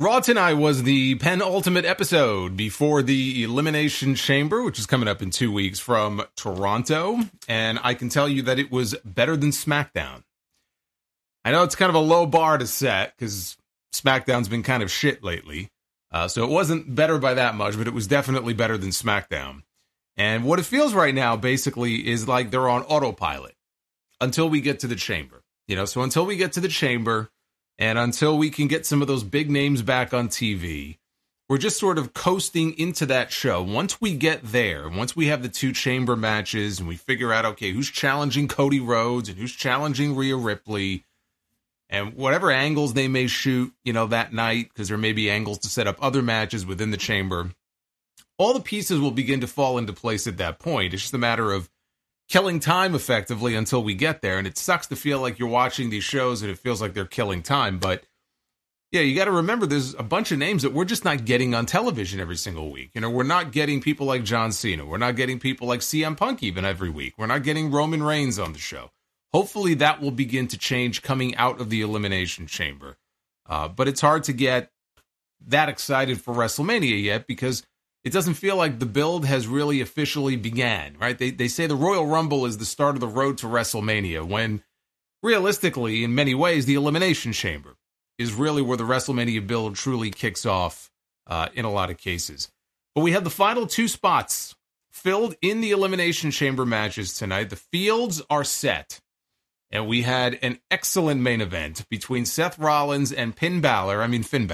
Raw tonight was the penultimate episode before the Elimination Chamber, which is coming up in 2 weeks from Toronto. And I can tell you that it was better than SmackDown. I know it's kind of a low bar to set because SmackDown's been kind of shit lately. So it wasn't better by that much, but it was definitely better than SmackDown. And what it feels right now, basically, is like they're on autopilot until we get to the Chamber. So until we get to the Chamber, and until we can get some of those big names back on TV, we're just sort of coasting into that show. Once we get there, once we have the 2 Chamber matches, and we figure out, okay, who's challenging Cody Rhodes, and who's challenging Rhea Ripley, and whatever angles they may shoot, that night, because there may be angles to set up other matches within the Chamber, all the pieces will begin to fall into place at that point. It's just a matter of killing time effectively until we get there. And it sucks to feel like you're watching these shows and it feels like they're killing time. But yeah, you got to remember there's a bunch of names that we're just not getting on television every single week. We're not getting people like John Cena. We're not getting people like CM Punk even every week. We're not getting Roman Reigns on the show. Hopefully that will begin to change coming out of the Elimination Chamber. But it's hard to get that excited for WrestleMania yet because it doesn't feel like the build has really officially began, right? They say the Royal Rumble is the start of the road to WrestleMania, when realistically, in many ways, the Elimination Chamber is really where the WrestleMania build truly kicks off in a lot of cases. But we have the final 2 spots filled in the Elimination Chamber matches tonight. The fields are set, and we had an excellent main event between Seth Rollins and Finn Balor,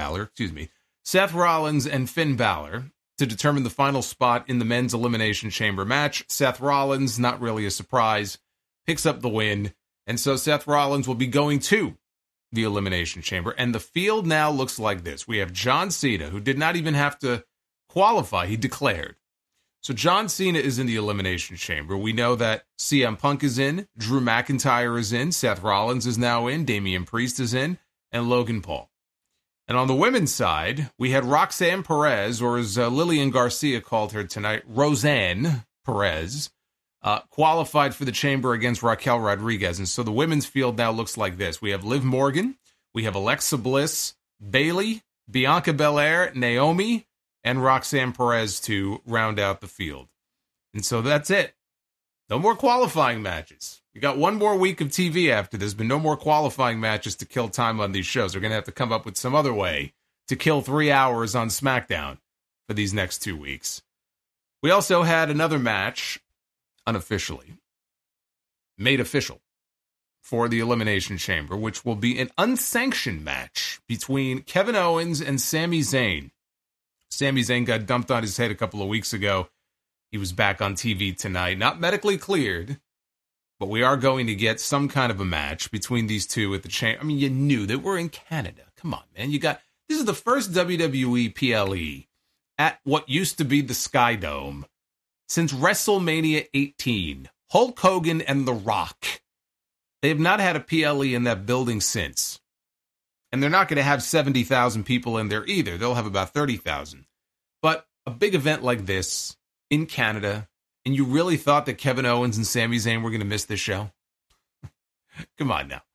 Seth Rollins and Finn Balor, to determine the final spot in the men's Elimination Chamber match. Seth Rollins, not really a surprise, picks up the win. And so Seth Rollins will be going to the Elimination Chamber. And the field now looks like this. We have John Cena, who did not even have to qualify. He declared. So John Cena is in the Elimination Chamber. We know that CM Punk is in, Drew McIntyre is in, Seth Rollins is now in, Damian Priest is in, and Logan Paul. And on the women's side, we had Roxanne Perez, or as Lillian Garcia called her tonight, Roseanne Perez, qualified for the Chamber against Raquel Rodriguez. And so the women's field now looks like this. We have Liv Morgan, we have Alexa Bliss, Bayley, Bianca Belair, Naomi, and Roxanne Perez to round out the field. And so that's it. No more qualifying matches. We got 1 more week of TV after this, but no more qualifying matches to kill time on these shows. We're going to have to come up with some other way to kill 3 hours on SmackDown for these next 2 weeks. We also had another match, unofficially, made official for the Elimination Chamber, which will be an unsanctioned match between Kevin Owens and Sami Zayn. Sami Zayn got dumped on his head a couple of weeks ago. He was back on TV tonight, not medically cleared, but we are going to get some kind of a match between these two at the Chamber. I mean, you knew that we're in Canada. Come on, man. This is the first WWE PLE at what used to be the Sky Dome since WrestleMania 18. Hulk Hogan and The Rock. They have not had a PLE in that building since. And they're not going to have 70,000 people in there either. They'll have about 30,000. But a big event like this in Canada, and you really thought that Kevin Owens and Sami Zayn were going to miss this show? Come on now.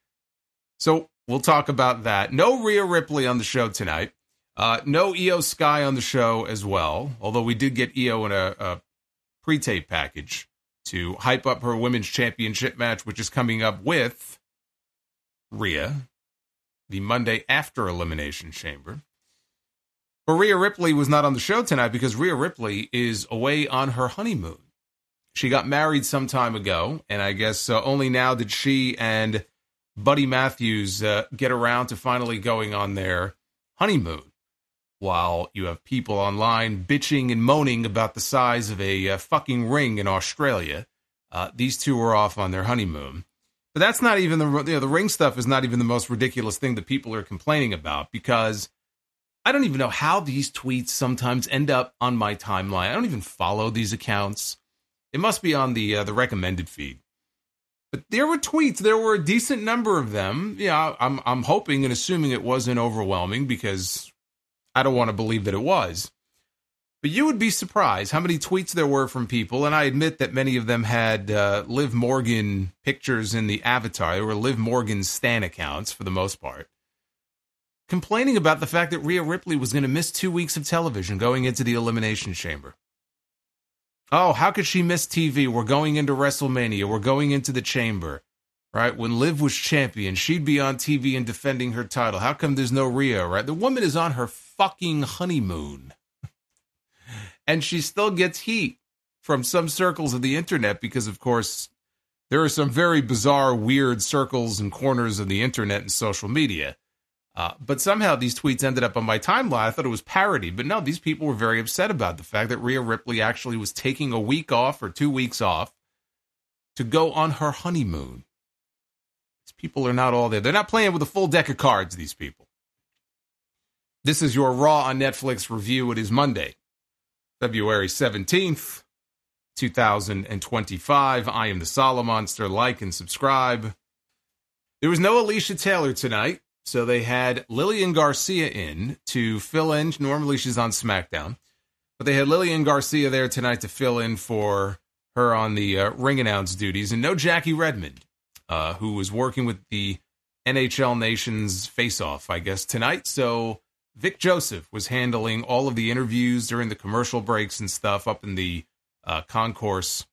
So we'll talk about that. No Rhea Ripley on the show tonight. No Io Sky on the show as well, although we did get Io in a pre-tape package to hype up her Women's Championship match, which is coming up with Rhea the Monday after Elimination Chamber. But Rhea Ripley was not on the show tonight because Rhea Ripley is away on her honeymoon. She got married some time ago, and I guess only now did she and Buddy Matthews get around to finally going on their honeymoon. While you have people online bitching and moaning about the size of a fucking ring in Australia, these two are off on their honeymoon. But that's not even the ring stuff is not even the most ridiculous thing that people are complaining about, because I don't even know how these tweets sometimes end up on my timeline. I don't even follow these accounts. It must be on the recommended feed. But there were tweets. There were a decent number of them. Yeah, I'm hoping and assuming it wasn't overwhelming, because I don't want to believe that it was. But you would be surprised how many tweets there were from people, and I admit that many of them had Liv Morgan pictures in the avatar. They were Liv Morgan stan accounts for the most part. complaining about the fact that Rhea Ripley was going to miss 2 weeks of television going into the Elimination Chamber. Oh, how could she miss TV? We're going into WrestleMania. We're going into the Chamber. Right? When Liv was champion, she'd be on TV and defending her title. How come there's no Rhea, right? The woman is on her fucking honeymoon. And she still gets heat from some circles of the internet because, of course, there are some very bizarre, weird circles and corners of the internet and social media. But somehow these tweets ended up on my timeline. I thought it was parody. But no, these people were very upset about the fact that Rhea Ripley actually was taking a week off or 2 weeks off to go on her honeymoon. These people are not all there. They're not playing with a full deck of cards, these people. This is your Raw on Netflix review. It is Monday, February 17th, 2025. I am the Solomonster. Like and subscribe. There was no Alicia Taylor tonight, so they had Lillian Garcia in to fill in. Normally she's on SmackDown, but they had Lillian Garcia there tonight to fill in for her on the ring announce duties, and no Jackie Redmond, who was working with the NHL Nations face-off, I guess, tonight. So Vic Joseph was handling all of the interviews during the commercial breaks and stuff up in the concourse.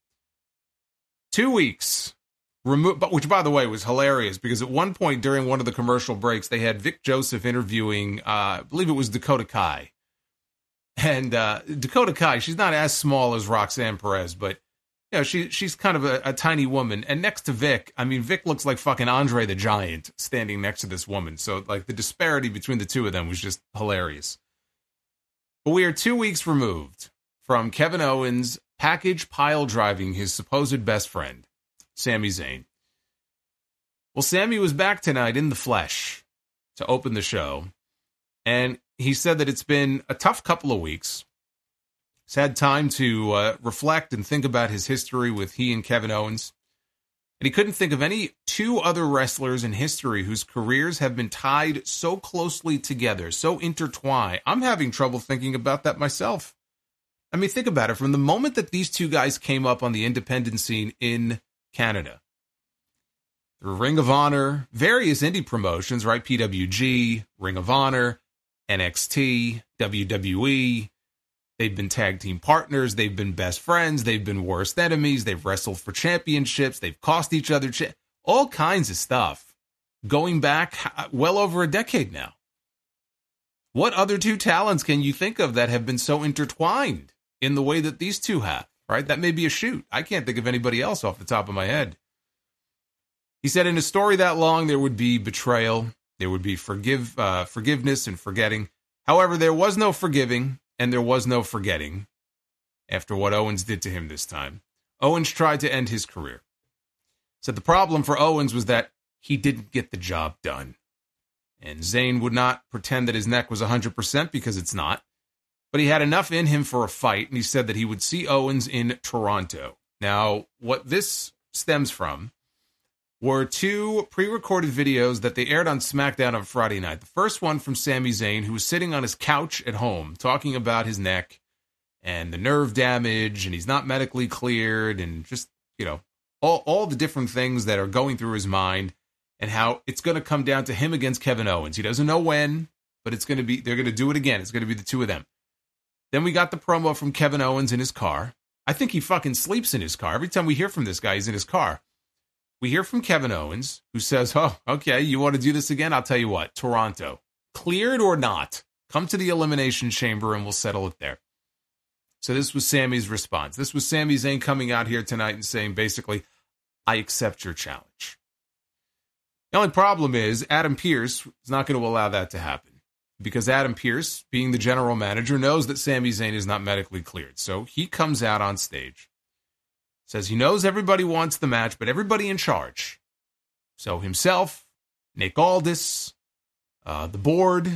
2 weeks removed, which, by the way, was hilarious because at one point during one of the commercial breaks, they had Vic Joseph interviewing, I believe it was Dakota Kai. And Dakota Kai, she's not as small as Roxanne Perez, but you know, she's kind of a tiny woman. And next to Vic, I mean, Vic looks like fucking Andre the Giant standing next to this woman. So, like, the disparity between the two of them was just hilarious. But we are 2 weeks removed from Kevin Owens package pile driving his supposed best friend, Sami Zayn. Well, Sami was back tonight in the flesh to open the show. And he said that it's been a tough couple of weeks. He's had time to reflect and think about his history with he and Kevin Owens. And he couldn't think of any two other wrestlers in history whose careers have been tied so closely together, so intertwined. I'm having trouble thinking about that myself. I mean, think about it. From the moment that these two guys came up on the independent scene in Canada, through Ring of Honor, various indie promotions, right? PWG, Ring of Honor, NXT, WWE. They've been tag team partners. They've been best friends. They've been worst enemies. They've wrestled for championships. They've cost each other all kinds of stuff going back well over a decade now. What other two talents can you think of that have been so intertwined in the way that these two have, right? That may be a shoot. I can't think of anybody else off the top of my head. He said in a story that long, there would be betrayal. There would be forgiveness and forgetting. However, there was no forgiving. And there was no forgetting after what Owens did to him this time. Owens tried to end his career. Said the problem for Owens was that he didn't get the job done. And Zayn would not pretend that his neck was 100% because it's not. But he had enough in him for a fight, and he said that he would see Owens in Toronto. Now, what this stems from were two pre-recorded videos that they aired on SmackDown on Friday night. The first one from Sami Zayn, who was sitting on his couch at home talking about his neck and the nerve damage, and he's not medically cleared, and just, you know, all the different things that are going through his mind, and how it's going to come down to him against Kevin Owens. He doesn't know when, but it's going to be, they're going to do it again. It's going to be the two of them. Then we got the promo from Kevin Owens in his car. I think he fucking sleeps in his car. Every time we hear from this guy, he's in his car. We hear from Kevin Owens, who says, oh, okay, you want to do this again? I'll tell you what, Toronto. Cleared or not, come to the Elimination Chamber and we'll settle it there. So this was Sami's response. This was Sami Zayn coming out here tonight and saying, basically, I accept your challenge. The only problem is Adam Pearce is not going to allow that to happen. Because Adam Pearce, being the general manager, knows that Sami Zayn is not medically cleared. So he comes out on stage. Says he knows everybody wants the match, but everybody in charge. So himself, Nick Aldis, the board,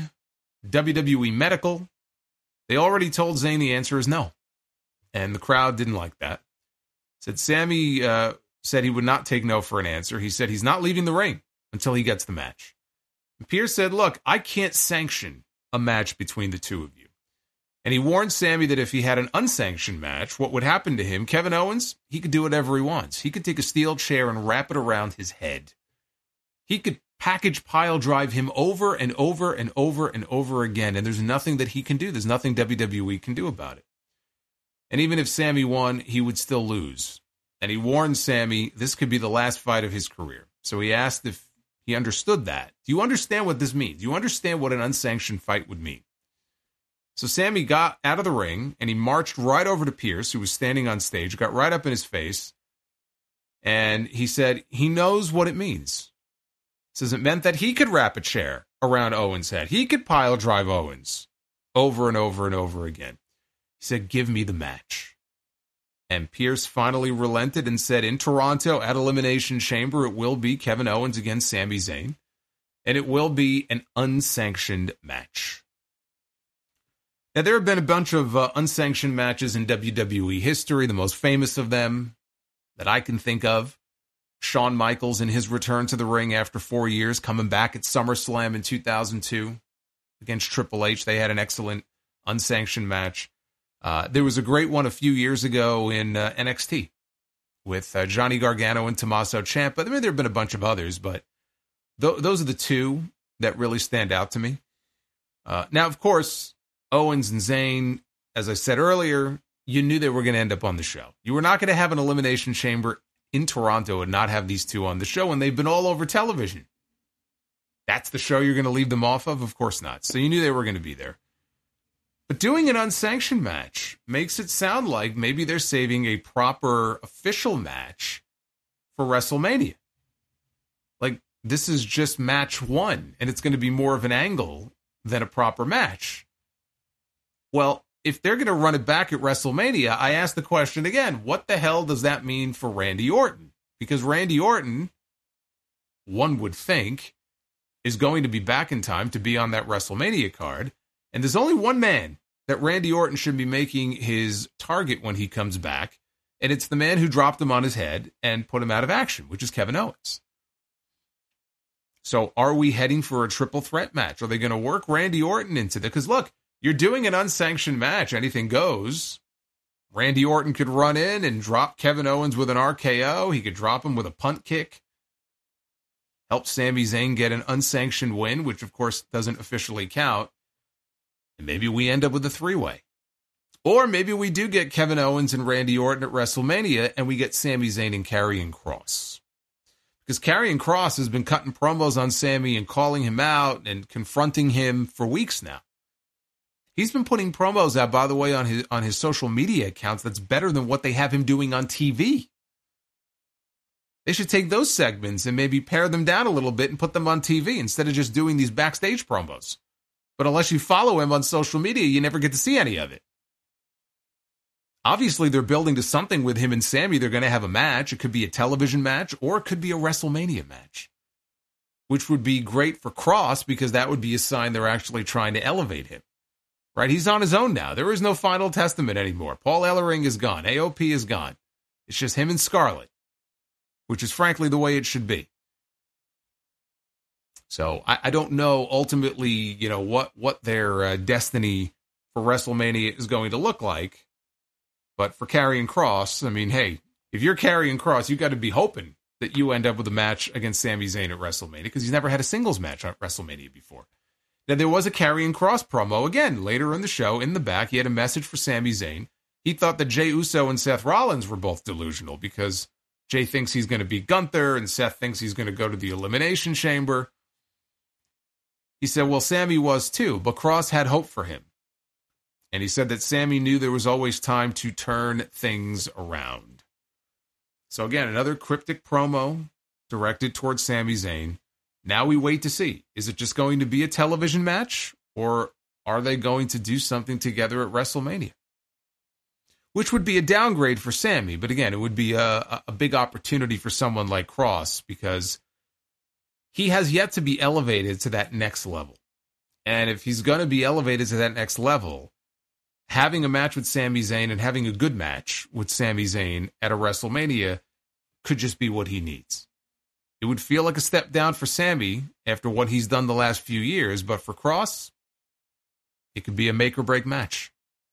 WWE Medical, they already told Zayn the answer is no. And the crowd didn't like that. Said Sami said he would not take no for an answer. He said he's not leaving the ring until he gets the match. And Pearce said, look, I can't sanction a match between the two of you. And he warned Sami that if he had an unsanctioned match, what would happen to him, Kevin Owens, he could do whatever he wants. He could take a steel chair and wrap it around his head. He could package pile drive him over and over and over and over again, and there's nothing that he can do. There's nothing WWE can do about it. And even if Sammy won, he would still lose. And he warned Sammy this could be the last fight of his career. So he asked if he understood that. Do you understand what this means? Do you understand what an unsanctioned fight would mean? So Sammy got out of the ring, and he marched right over to Pierce, who was standing on stage, got right up in his face, and he said he knows what it means. He says it meant that he could wrap a chair around Owens' head. He could pile drive Owens over and over and over again. He said, give me the match. And Pierce finally relented and said in Toronto at Elimination Chamber, it will be Kevin Owens against Sami Zayn, and it will be an unsanctioned match. Now, there have been a bunch of unsanctioned matches in WWE history. The most famous of them that I can think of, Shawn Michaels in his return to the ring after 4 years, coming back at SummerSlam in 2002 against Triple H. They had an excellent unsanctioned match. There was a great one a few years ago in NXT with Johnny Gargano and Tommaso Ciampa. I mean, there have been a bunch of others, but those are the two that really stand out to me. Now, of course, Owens and Zayn, as I said earlier, you knew they were going to end up on the show. You were not going to have an Elimination Chamber in Toronto and not have these two on the show, and they've been all over television. That's the show you're going to leave them off of? Of course not. So you knew they were going to be there. But doing an unsanctioned match makes it sound like maybe they're saving a proper official match for WrestleMania. Like, this is just match one, and it's going to be more of an angle than a proper match. Well, if they're going to run it back at WrestleMania, I ask the question again, what the hell does that mean for Randy Orton? Because Randy Orton, one would think, is going to be back in time to be on that WrestleMania card. And there's only one man that Randy Orton should be making his target when he comes back, and it's the man who dropped him on his head and put him out of action, which is Kevin Owens. So are we heading for a triple threat match? Are they going to work Randy Orton into that? Because look, you're doing an unsanctioned match. Anything goes. Randy Orton could run in and drop Kevin Owens with an RKO. He could drop him with a punt kick. Help Sami Zayn get an unsanctioned win, which of course doesn't officially count. And maybe we end up with a three-way. Or maybe we do get Kevin Owens and Randy Orton at WrestleMania and we get Sami Zayn and Karrion Kross. Because Karrion Kross has been cutting promos on Sami and calling him out and confronting him for weeks now. He's been putting promos out, by the way, on his social media accounts that's better than what they have him doing on TV. They should take those segments and maybe pare them down a little bit and put them on TV instead of just doing these backstage promos. But unless you follow him on social media, you never get to see any of it. Obviously, they're building to something with him and Sami. They're going to have a match. It could be a television match or it could be a WrestleMania match, which would be great for Kross because that would be a sign they're actually trying to elevate him. Right? He's on his own now. There is no Final Testament anymore. Paul Ellering is gone. AOP is gone. It's just him and Scarlett, which is frankly the way it should be. So I don't know ultimately, what their destiny for WrestleMania is going to look like. But for Karrion Kross, I mean, hey, if you're Karrion Kross, you got to be hoping that you end up with a match against Sami Zayn at WrestleMania because he's never had a singles match at WrestleMania before. Now, there was a Karrion Kross promo, again, later in the show, in the back. He had a message for Sami Zayn. He thought that Jey Uso and Seth Rollins were both delusional because Jey thinks he's going to beat Gunther and Seth thinks he's going to go to the Elimination Chamber. He said, well, Sami was too, but Kross had hope for him. And he said that Sami knew there was always time to turn things around. So again, another cryptic promo directed towards Sami Zayn. Now we wait to see. Is it just going to be a television match? Or are they going to do something together at WrestleMania? Which would be a downgrade for Sami. But again, it would be a big opportunity for someone like Kross because he has yet to be elevated to that next level. And if he's going to be elevated to that next level, having a match with Sami Zayn and having a good match with Sami Zayn at a WrestleMania could just be what he needs. It would feel like a step down for Sami after what he's done the last few years, but for Kross, it could be a make or break match.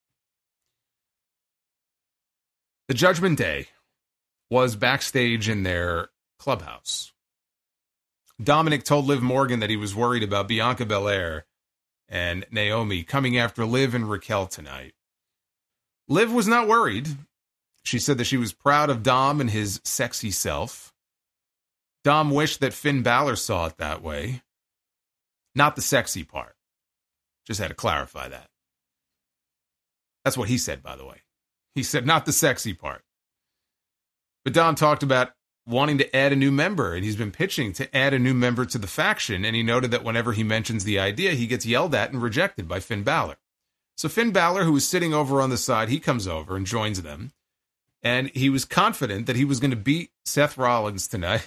The Judgment Day was backstage in their clubhouse. Dominic told Liv Morgan that he was worried about Bianca Belair and Naomi coming after Liv and Raquel tonight. Liv was not worried. She said that she was proud of Dom and his sexy self. Dom wished that Finn Balor saw it that way. Not the sexy part. Just had to clarify that. That's what he said, by the way. He said not the sexy part. But Dom talked about wanting to add a new member, and he's been pitching to add a new member to the faction, and he noted that whenever he mentions the idea, he gets yelled at and rejected by Finn Balor. So Finn Balor, who was sitting over on the side, he comes over and joins them, and he was confident that he was going to beat Seth Rollins tonight.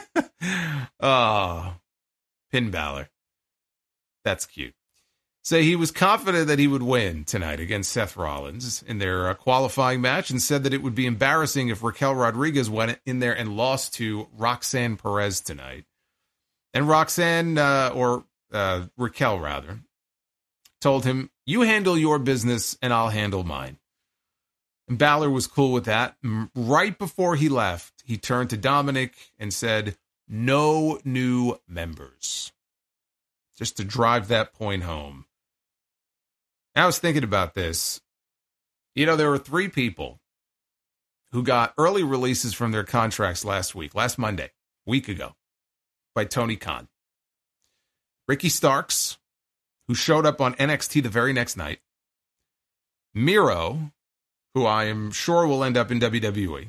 Oh, Finn Balor. That's cute. So he was confident that he would win tonight against Seth Rollins in their qualifying match, and said that it would be embarrassing if Raquel Rodriguez went in there and lost to Roxanne Perez tonight. And Raquel rather, told him, "You handle your business and I'll handle mine." And Balor was cool with that. Right before he left, he turned to Dominic and said, "No new members." Just to drive that point home. I was thinking about this. You know, there were 3 people who got early releases from their contracts last Monday, a week ago, by Tony Khan. Ricky Starks, who showed up on NXT the very next night. Miro, who I am sure will end up in WWE.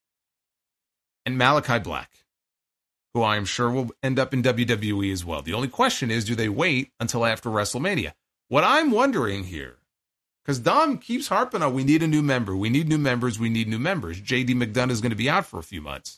And Malachi Black, who I am sure will end up in WWE as well. The only question is, do they wait until after WrestleMania? What I'm wondering here, because Dom keeps harping on, we need a new member, we need new members, we need new members. JD McDonough is going to be out for a few months.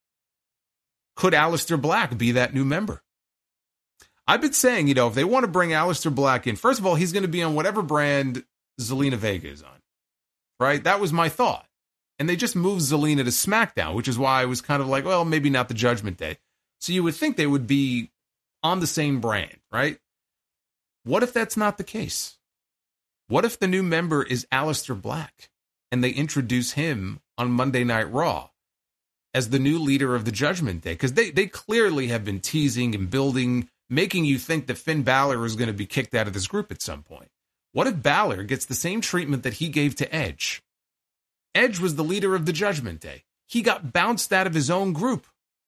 Could Aleister Black be that new member? I've been saying, if they want to bring Aleister Black in, first of all, he's going to be on whatever brand Zelina Vega is on, right? That was my thought. And they just moved Zelina to SmackDown, which is why I was kind of like, well, maybe not the Judgment Day. So you would think they would be on the same brand, right? What if that's not the case? What if the new member is Aleister Black and they introduce him on Monday Night Raw as the new leader of the Judgment Day? Because they clearly have been teasing and building, making you think that Finn Balor is going to be kicked out of this group at some point. What if Balor gets the same treatment that he gave to Edge? Edge was the leader of the Judgment Day. He got bounced out of his own group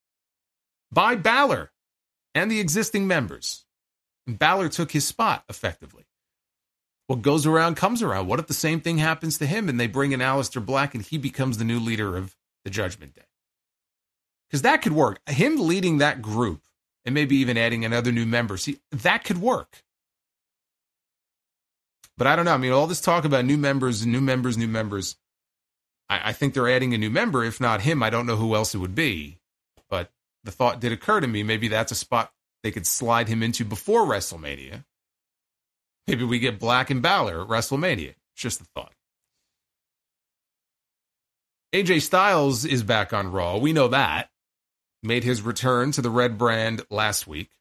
by Balor and the existing members. And Balor took his spot, effectively. What goes around comes around. What if the same thing happens to him and they bring in Aleister Black and he becomes the new leader of the Judgment Day? Because that could work. Him leading that group and maybe even adding another new member, that could work. But I don't know. I mean, all this talk about new members. I think they're adding a new member. If not him, I don't know who else it would be. But the thought did occur to me, maybe that's a spot they could slide him into before WrestleMania. Maybe we get Black and Balor at WrestleMania. It's just a thought. AJ Styles is back on Raw. We know that. Made his return to the red brand last week.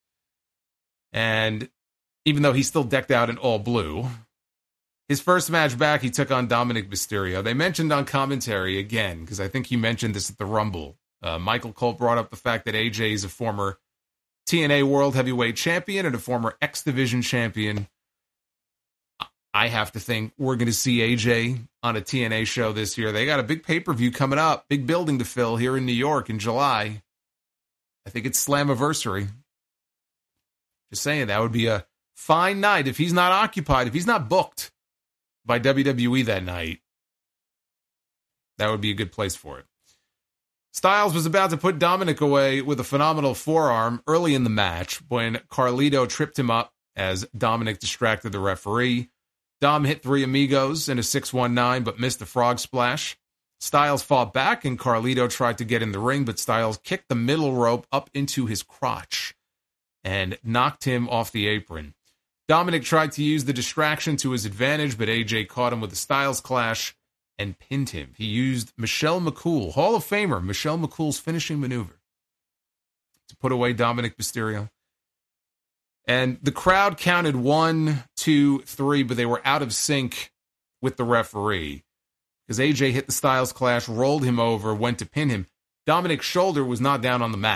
And even though he's still decked out in all blue, his first match back, he took on Dominic Mysterio. They mentioned on commentary again, because I think he mentioned this at the Rumble. Michael Cole brought up the fact that AJ is a former TNA World Heavyweight Champion and a former X Division Champion. I have to think we're going to see AJ on a TNA show this year. They got a big pay-per-view coming up, big building to fill here in New York in July. I think it's Slammiversary. Just saying, that would be a fine night if he's not occupied, if he's not booked by WWE that night. That would be a good place for it. Styles was about to put Dominic away with a phenomenal forearm early in the match when Carlito tripped him up as Dominic distracted the referee. Dom hit 3 Amigos in a 619 but missed the frog splash. Styles fought back and Carlito tried to get in the ring, but Styles kicked the middle rope up into his crotch and knocked him off the apron. Dominic tried to use the distraction to his advantage, but AJ caught him with a Styles clash and pinned him. He used Michelle McCool, Hall of Famer Michelle McCool's finishing maneuver, to put away Dominic Mysterio. And the crowd counted 1, 2, 3, but they were out of sync with the referee because AJ hit the Styles clash, rolled him over, went to pin him. Dominic's shoulder was not down on the mat,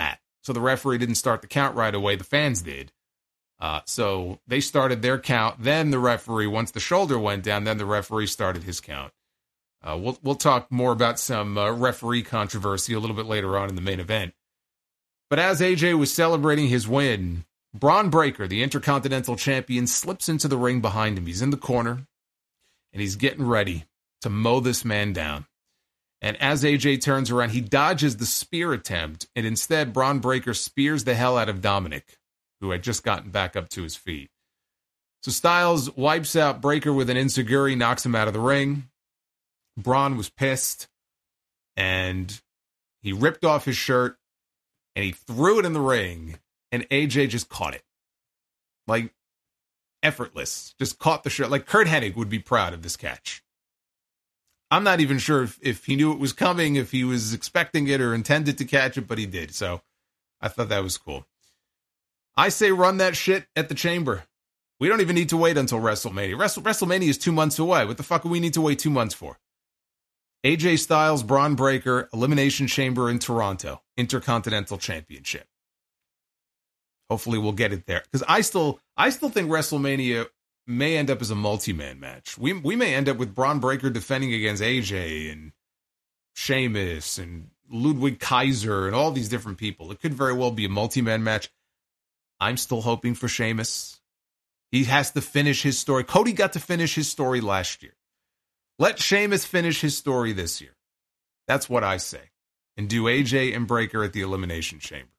So the referee didn't start the count right away. The fans did. So they started their count. Then the referee, once the shoulder went down, then the referee started his count. We'll talk more about some referee controversy a little bit later on in the main event. But as AJ was celebrating his win, Bron Breakker, the Intercontinental Champion, slips into the ring behind him. He's in the corner, and he's getting ready to mow this man down. And as AJ turns around, he dodges the spear attempt, and instead Bron Breakker spears the hell out of Dominic, who had just gotten back up to his feet. So Styles wipes out Breakker with an enziguri, knocks him out of the ring. Bron was pissed, and he ripped off his shirt, and he threw it in the ring, and AJ just caught it. Like, effortless. Just caught the shirt. Like, Kurt Hennig would be proud of this catch. I'm not even sure if he knew it was coming, if he was expecting it or intended to catch it, but he did. So I thought that was cool. I say run that shit at the Chamber. We don't even need to wait until WrestleMania. WrestleMania is 2 months away. What the fuck do we need to wait 2 months for? AJ Styles, Bron Breakker, Elimination Chamber in Toronto, Intercontinental Championship. Hopefully we'll get it there. Because I still think WrestleMania may end up as a multi-man match. We may end up with Bron Breakker defending against AJ and Sheamus and Ludwig Kaiser and all these different people. It could very well be a multi-man match. I'm still hoping for Sheamus. He has to finish his story. Cody got to finish his story last year. Let Sheamus finish his story this year. That's what I say. And do AJ and Breakker at the Elimination Chamber.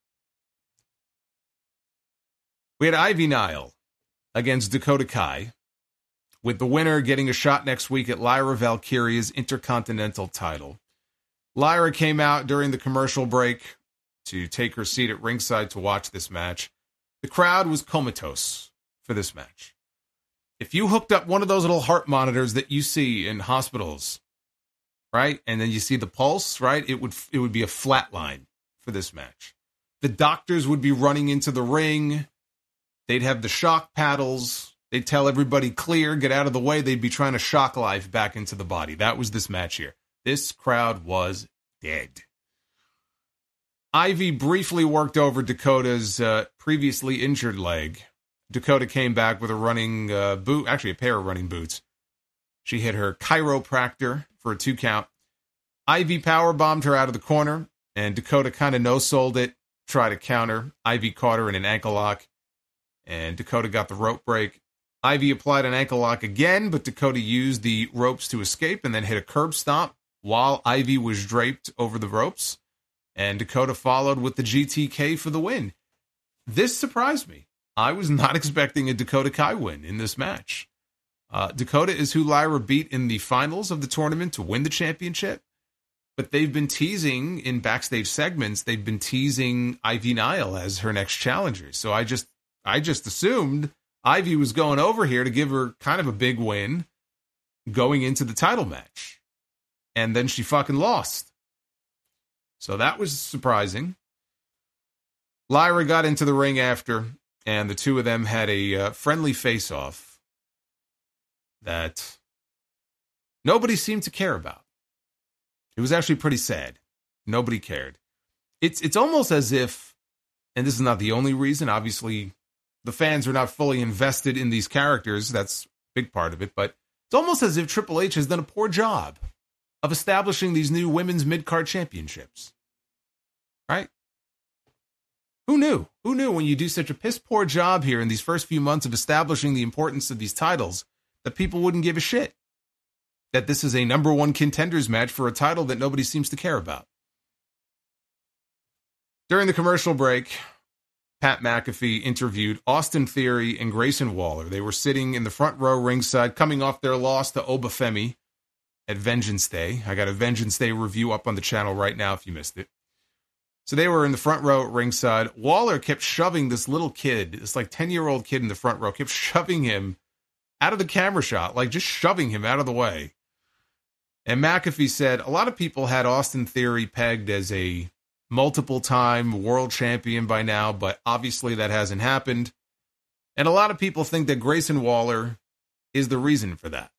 We had Ivy Nile against Dakota Kai, with the winner getting a shot next week at Lyra Valkyria's Intercontinental title. Lyra came out during the commercial break to take her seat at ringside to watch this match. The crowd was comatose for this match. If you hooked up one of those little heart monitors that you see in hospitals, right, and then you see the pulse, right, it would be a flat line for this match. The doctors would be running into the ring. They'd have the shock paddles. They'd tell everybody clear, get out of the way. They'd be trying to shock life back into the body. That was this match here. This crowd was dead. Ivy briefly worked over Dakota's previously injured leg. Dakota came back with a running boot, actually a pair of running boots. She hit her chiropractor for a 2 count. Ivy powerbombed her out of the corner, and Dakota kind of no-sold it, tried to counter. Ivy caught her in an ankle lock, and Dakota got the rope break. Ivy applied an ankle lock again, but Dakota used the ropes to escape and then hit a curb stomp while Ivy was draped over the ropes. And Dakota followed with the GTK for the win. This surprised me. I was not expecting a Dakota Kai win in this match. Dakota is who Lyra beat in the finals of the tournament to win the championship. But they've been teasing in backstage segments, they've been teasing Ivy Nile as her next challenger. So I just assumed Ivy was going over here to give her kind of a big win going into the title match. And then she fucking lost. So that was surprising. Lyra got into the ring after, and the two of them had a friendly face-off that nobody seemed to care about. It was actually pretty sad. Nobody cared. It's almost as if, and this is not the only reason, obviously the fans are not fully invested in these characters. That's a big part of it, but it's almost as if Triple H has done a poor job of establishing these new women's mid-card championships. Right? Who knew? Who knew when you do such a piss-poor job here in these first few months of establishing the importance of these titles that people wouldn't give a shit? That this is a number one contenders match for a title that nobody seems to care about. During the commercial break, Pat McAfee interviewed Austin Theory and Grayson Waller. They were sitting in the front row ringside, coming off their loss to Obafemi at Vengeance Day. I got a Vengeance Day review up on the channel right now if you missed it. So they were in the front row at ringside. Waller kept shoving this little kid, this like 10-year-old kid in the front row, kept shoving him out of the camera shot, like just shoving him out of the way. And McAfee said a lot of people had Austin Theory pegged as a multiple-time world champion by now, but obviously that hasn't happened. And a lot of people think that Grayson Waller is the reason for that.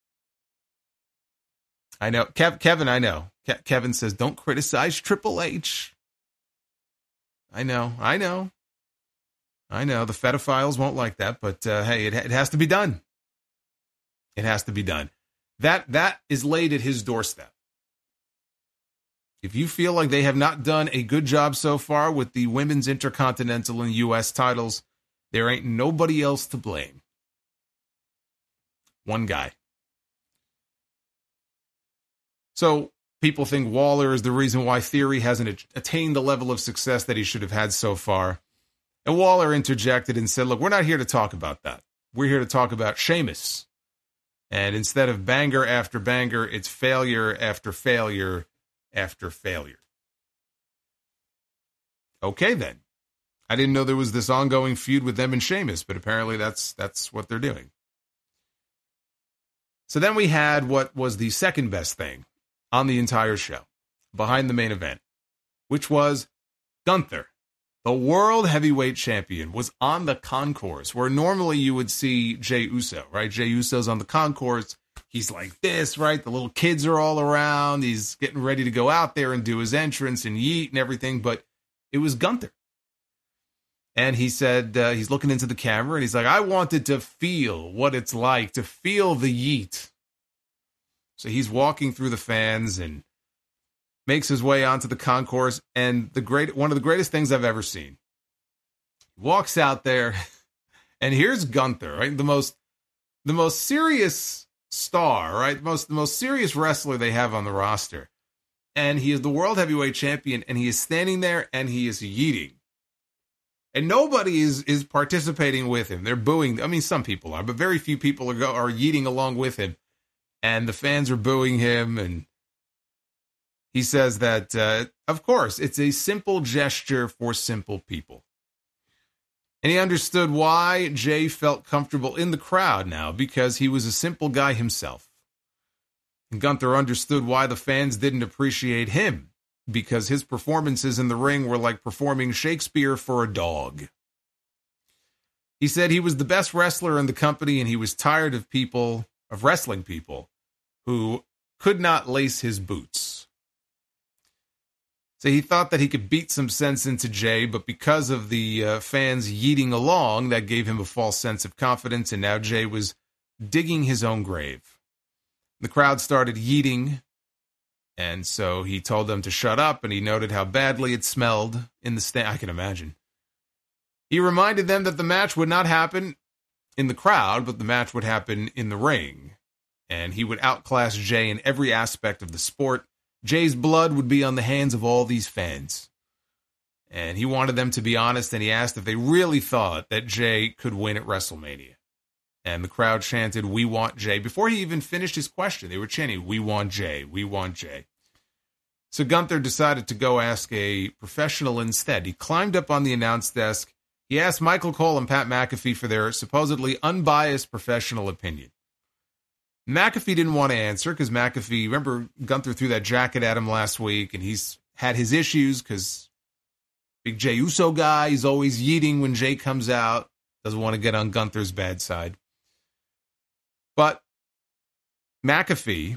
I know. Kevin, I know. Kevin says, don't criticize Triple H. I know. The pedophiles won't like that, but hey, it has to be done. It has to be done. That is laid at his doorstep. If you feel like they have not done a good job so far with the women's Intercontinental and U.S. titles, there ain't nobody else to blame. One guy. So people think Waller is the reason why Theory hasn't attained the level of success that he should have had so far. And Waller interjected and said, look, we're not here to talk about that. We're here to talk about Sheamus. And instead of banger after banger, it's failure after failure after failure. Okay, then. I didn't know there was this ongoing feud with them and Sheamus, but apparently that's what they're doing. So then we had what was the second best thing on the entire show, behind the main event, which was Gunther, the World Heavyweight Champion, was on the concourse, where normally you would see Jey Uso, right? Jey Uso's on the concourse. He's like this, right? The little kids are all around. He's getting ready to go out there and do his entrance and yeet and everything, but it was Gunther. And he said, he's looking into the camera, and he's like, I wanted to feel what it's like, to feel the yeet. So he's walking through the fans and makes his way onto the concourse, and one of the greatest things I've ever seen. He walks out there, and here's Gunther, right? The most serious star, right? The most serious wrestler they have on the roster. And he is the World Heavyweight Champion, and he is standing there, and he is yeeting. And nobody is participating with him. They're booing. I mean, some people are, but very few people are yeeting along with him. And the fans are booing him. And he says that, of course, it's a simple gesture for simple people. And he understood why Jey felt comfortable in the crowd now, because he was a simple guy himself. And Gunther understood why the fans didn't appreciate him, because his performances in the ring were like performing Shakespeare for a dog. He said he was the best wrestler in the company, and he was tired of wrestling people who could not lace his boots. So he thought that he could beat some sense into Jey, but because of the fans yeeting along, that gave him a false sense of confidence, and now Jey was digging his own grave. The crowd started yeeting, and so he told them to shut up, and he noted how badly it smelled in the stand. I can imagine. He reminded them that the match would not happen in the crowd, but the match would happen in the ring. And he would outclass Jey in every aspect of the sport. Jey's blood would be on the hands of all these fans. And he wanted them to be honest, and he asked if they really thought that Jey could win at WrestleMania. And the crowd chanted, "We want Jey." Before he even finished his question, they were chanting, "We want Jey, we want Jey." So Gunther decided to go ask a professional instead. He climbed up on the announce desk. He asked Michael Cole and Pat McAfee for their supposedly unbiased professional opinion. McAfee didn't want to answer because McAfee, remember Gunther threw that jacket at him last week, and he's had his issues because big Jey Uso guy, he's always yeeting when Jey comes out, doesn't want to get on Gunther's bad side. But McAfee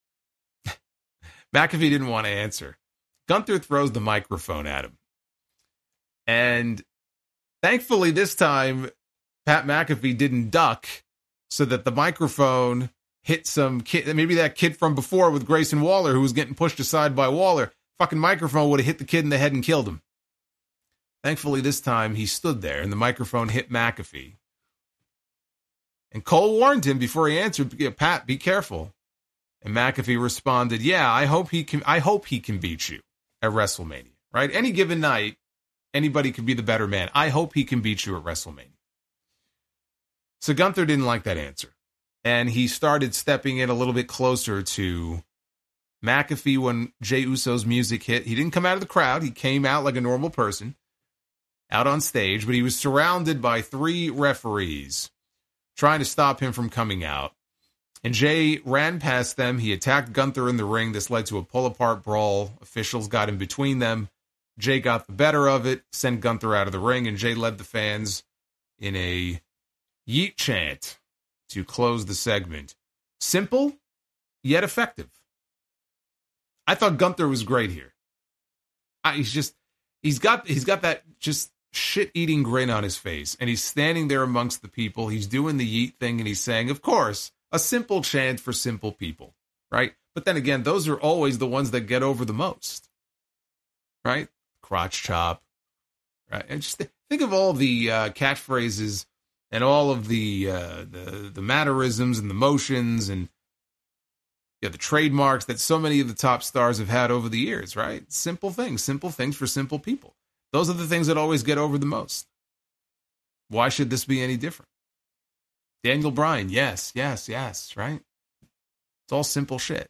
didn't want to answer. Gunther throws the microphone at him. And thankfully this time, Pat McAfee didn't duck so that the microphone hit some kid, maybe that kid from before with Grayson Waller who was getting pushed aside by Waller. Fucking microphone would have hit the kid in the head and killed him. Thankfully this time he stood there and the microphone hit McAfee. And Cole warned him before he answered, "Pat, be careful." And McAfee responded, "Yeah, I hope he can beat you at WrestleMania." Right? Any given night, anybody could be the better man. I hope he can beat you at WrestleMania. So Gunther didn't like that answer. And he started stepping in a little bit closer to McAfee when Jey Uso's music hit. He didn't come out of the crowd. He came out like a normal person, out on stage, but he was surrounded by 3 referees trying to stop him from coming out. And Jey ran past them. He attacked Gunther in the ring. This led to a pull-apart brawl. Officials got in between them. Jey got the better of it, sent Gunther out of the ring, and Jey led the fans in a yeet chant to close the segment. Simple, yet effective. I thought Gunther was great here. he's got that just shit-eating grin on his face, and he's standing there amongst the people. He's doing the yeet thing, and he's saying, of course, a simple chant for simple people, right? But then again, those are always the ones that get over the most, right? Crotch chop, right? And just think of all the catchphrases and all of the mannerisms and the motions and the trademarks that so many of the top stars have had over the years, right? Simple things for simple people. Those are the things that always get over the most. Why should this be any different? Daniel Bryan, yes, right? It's all simple shit.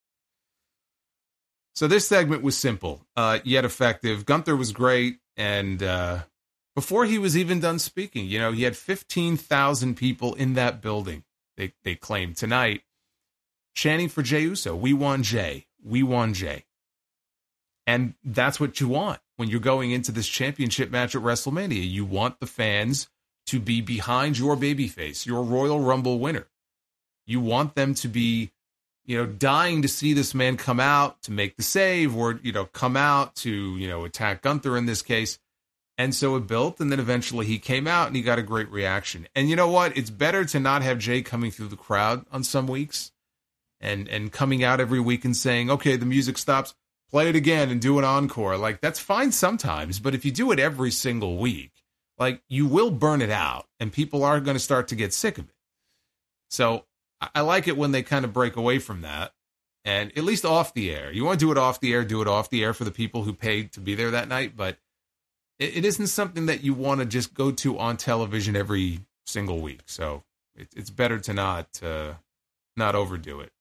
So this segment was simple, yet effective. Gunther was great, and before he was even done speaking, he had 15,000 people in that building, they claimed tonight, chanting for Jey Uso. We want Jey. We want Jey. And that's what you want when you're going into this championship match at WrestleMania. You want the fans to be behind your babyface, your Royal Rumble winner. You want them to be, dying to see this man come out to make the save or, come out to, attack Gunther in this case. And so it built, and then eventually he came out and he got a great reaction. And you know what? It's better to not have Jey coming through the crowd on some weeks and coming out every week and saying, okay, the music stops, play it again and do an encore. Like, that's fine sometimes, but if you do it every single week, like, you will burn it out and people are going to start to get sick of it. So I like it when they kind of break away from that, and at least off the air. You want to do it off the air, do it off the air for the people who paid to be there that night, but it isn't something that you want to just go to on television every single week. So it's better to not overdo it.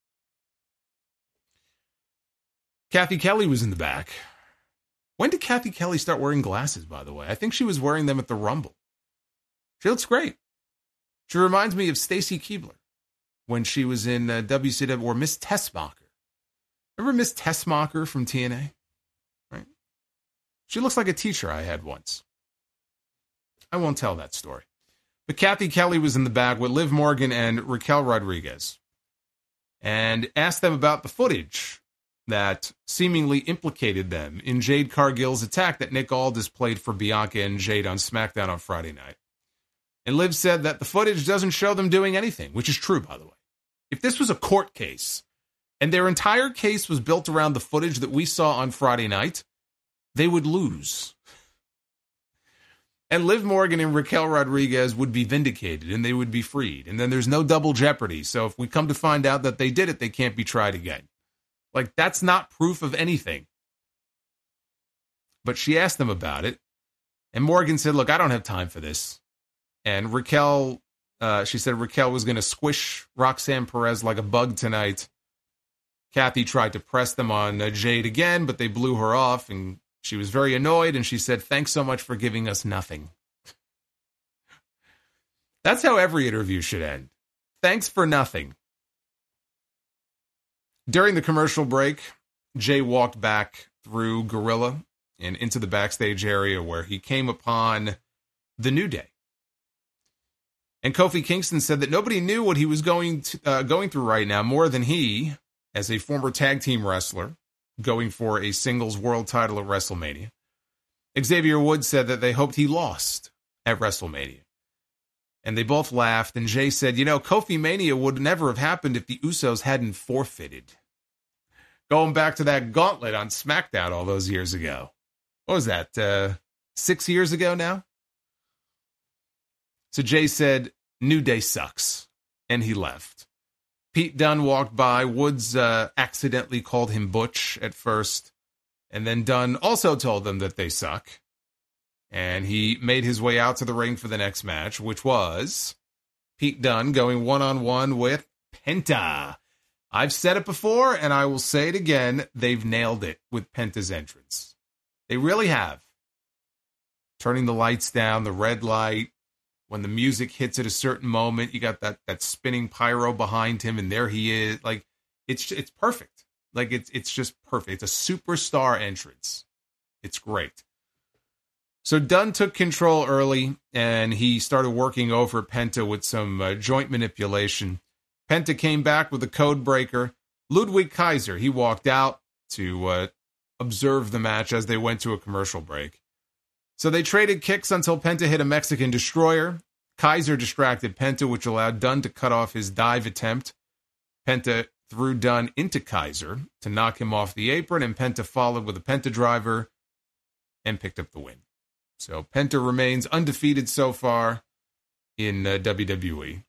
Kathy Kelly was in the back. When did Kathy Kelly start wearing glasses, by the way? I think she was wearing them at the Rumble. She looks great. She reminds me of Stacy Keibler when she was in WCW, or Miss Tessmacher. Remember Miss Tessmacher from TNA? Right? She looks like a teacher I had once. I won't tell that story. But Kathy Kelly was in the back with Liv Morgan and Raquel Rodriguez and asked them about the footage that seemingly implicated them in Jade Cargill's attack that Nick Aldis played for Bianca and Jade on SmackDown on Friday night. And Liv said that the footage doesn't show them doing anything, which is true, by the way. If this was a court case, and their entire case was built around the footage that we saw on Friday night, they would lose. And Liv Morgan and Raquel Rodriguez would be vindicated, and they would be freed. And then there's no double jeopardy. So if we come to find out that they did it, they can't be tried again. Like, that's not proof of anything. But she asked them about it, and Morgan said, look, I don't have time for this. And Raquel, she said Raquel was going to squish Roxanne Perez like a bug tonight. Kathy tried to press them on Jade again, but they blew her off, and she was very annoyed, and she said, thanks so much for giving us nothing. That's how every interview should end. Thanks for nothing. During the commercial break, Jey walked back through Gorilla and into the backstage area where he came upon the New Day. And Kofi Kingston said that nobody knew what he was going through right now more than he, as a former tag team wrestler, going for a singles world title at WrestleMania. Xavier Woods said that they hoped he lost at WrestleMania. And they both laughed, and Jey said, Kofi Mania would never have happened if the Usos hadn't forfeited. Going back to that gauntlet on SmackDown all those years ago. What was that, 6 years ago now? So Jey said, New Day sucks, and he left. Pete Dunne walked by. Woods accidentally called him Butch at first, and then Dunne also told them that they suck. And he made his way out to the ring for the next match, which was Pete Dunne going one-on-one with Penta. I've said it before, and I will say it again. They've nailed it with Penta's entrance. They really have. Turning the lights down, the red light. When the music hits at a certain moment, you got that spinning pyro behind him, and there he is. Like, it's perfect. Like, it's just perfect. It's a superstar entrance. It's great. So Dunne took control early, and he started working over Penta with some joint manipulation. Penta came back with a code breaker. Ludwig Kaiser, he walked out to observe the match as they went to a commercial break. So they traded kicks until Penta hit a Mexican destroyer. Kaiser distracted Penta, which allowed Dunn to cut off his dive attempt. Penta threw Dunn into Kaiser to knock him off the apron, and Penta followed with a Penta driver and picked up the win. So Penta remains undefeated so far in WWE.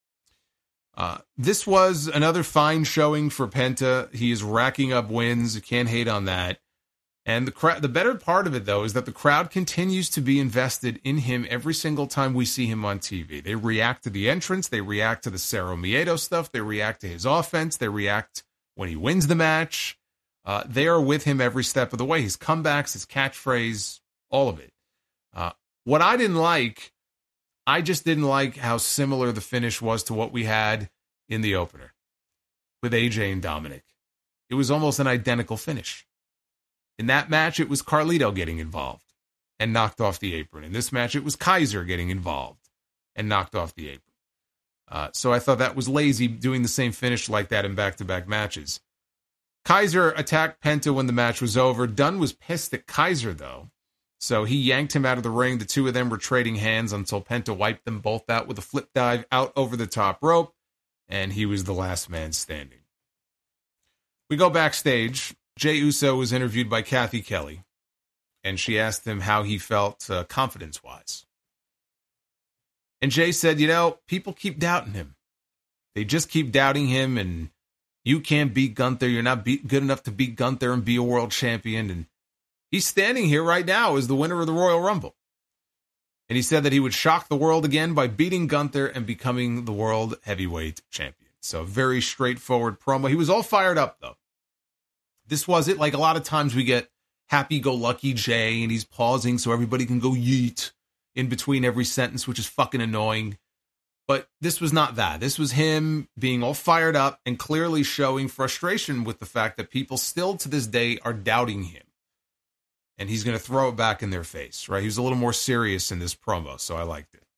This was another fine showing for Penta. He is racking up wins. You can't hate on that. And the better part of it, though, is that the crowd continues to be invested in him every single time we see him on TV. They react to the entrance. They react to the Cerro Miedo stuff. They react to his offense. They react when he wins the match. They are with him every step of the way. His comebacks, his catchphrase, all of it. What I didn't like, I just didn't like how similar the finish was to what we had in the opener with AJ and Dominic. It was almost an identical finish. In that match, it was Carlito getting involved and knocked off the apron. In this match, it was Kaiser getting involved and knocked off the apron. So I thought that was lazy, doing the same finish like that in back-to-back matches. Kaiser attacked Penta when the match was over. Dunn was pissed at Kaiser, though. So he yanked him out of the ring. The two of them were trading hands until Penta wiped them both out with a flip dive out over the top rope, and he was the last man standing. We go backstage. Jey Uso was interviewed by Kathy Kelly, and she asked him how he felt confidence-wise. And Jey said, people keep doubting him. They just keep doubting him, and you can't beat Gunther. You're not good enough to beat Gunther and be a world champion. And he's standing here right now as the winner of the Royal Rumble. And he said that he would shock the world again by beating Gunther and becoming the world heavyweight champion. So very straightforward promo. He was all fired up, though. This was it. Like a lot of times we get happy-go-lucky Jey, and he's pausing so everybody can go yeet in between every sentence, which is fucking annoying. But this was not that. This was him being all fired up and clearly showing frustration with the fact that people still to this day are doubting him. And he's going to throw it back in their face, right? He was a little more serious in this promo, so I liked it.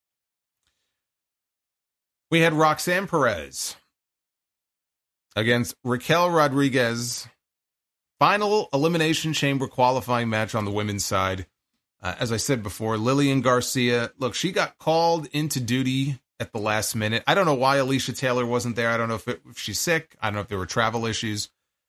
We had Roxanne Perez against Raquel Rodriguez. Final Elimination Chamber qualifying match on the women's side. As I said before, Lillian Garcia, look, she got called into duty at the last minute. I don't know why Alicia Taylor wasn't there. I don't know if she's sick. I don't know if there were travel issues.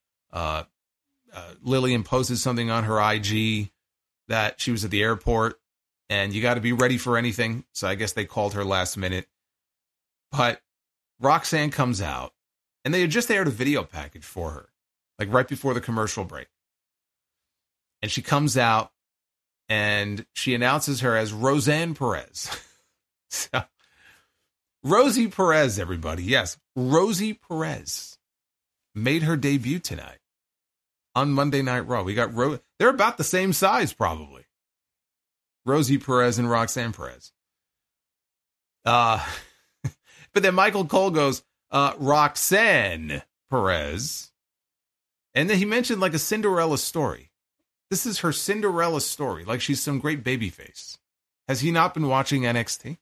Lillian posted something on her IG that she was at the airport, and you got to be ready for anything. So I guess they called her last minute. But Roxanne comes out, and they had just aired a video package for her, like right before the commercial break. And she comes out, and she announces her as Roseanne Perez. So, Rosie Perez, everybody. Yes, Rosie Perez made her debut tonight on Monday Night Raw. We got they're about the same size, probably. Rosie Perez and Roxanne Perez. But then Michael Cole goes, Roxanne Perez. And then he mentioned like a Cinderella story. This is her Cinderella story, like she's some great babyface. Has he not been watching NXT?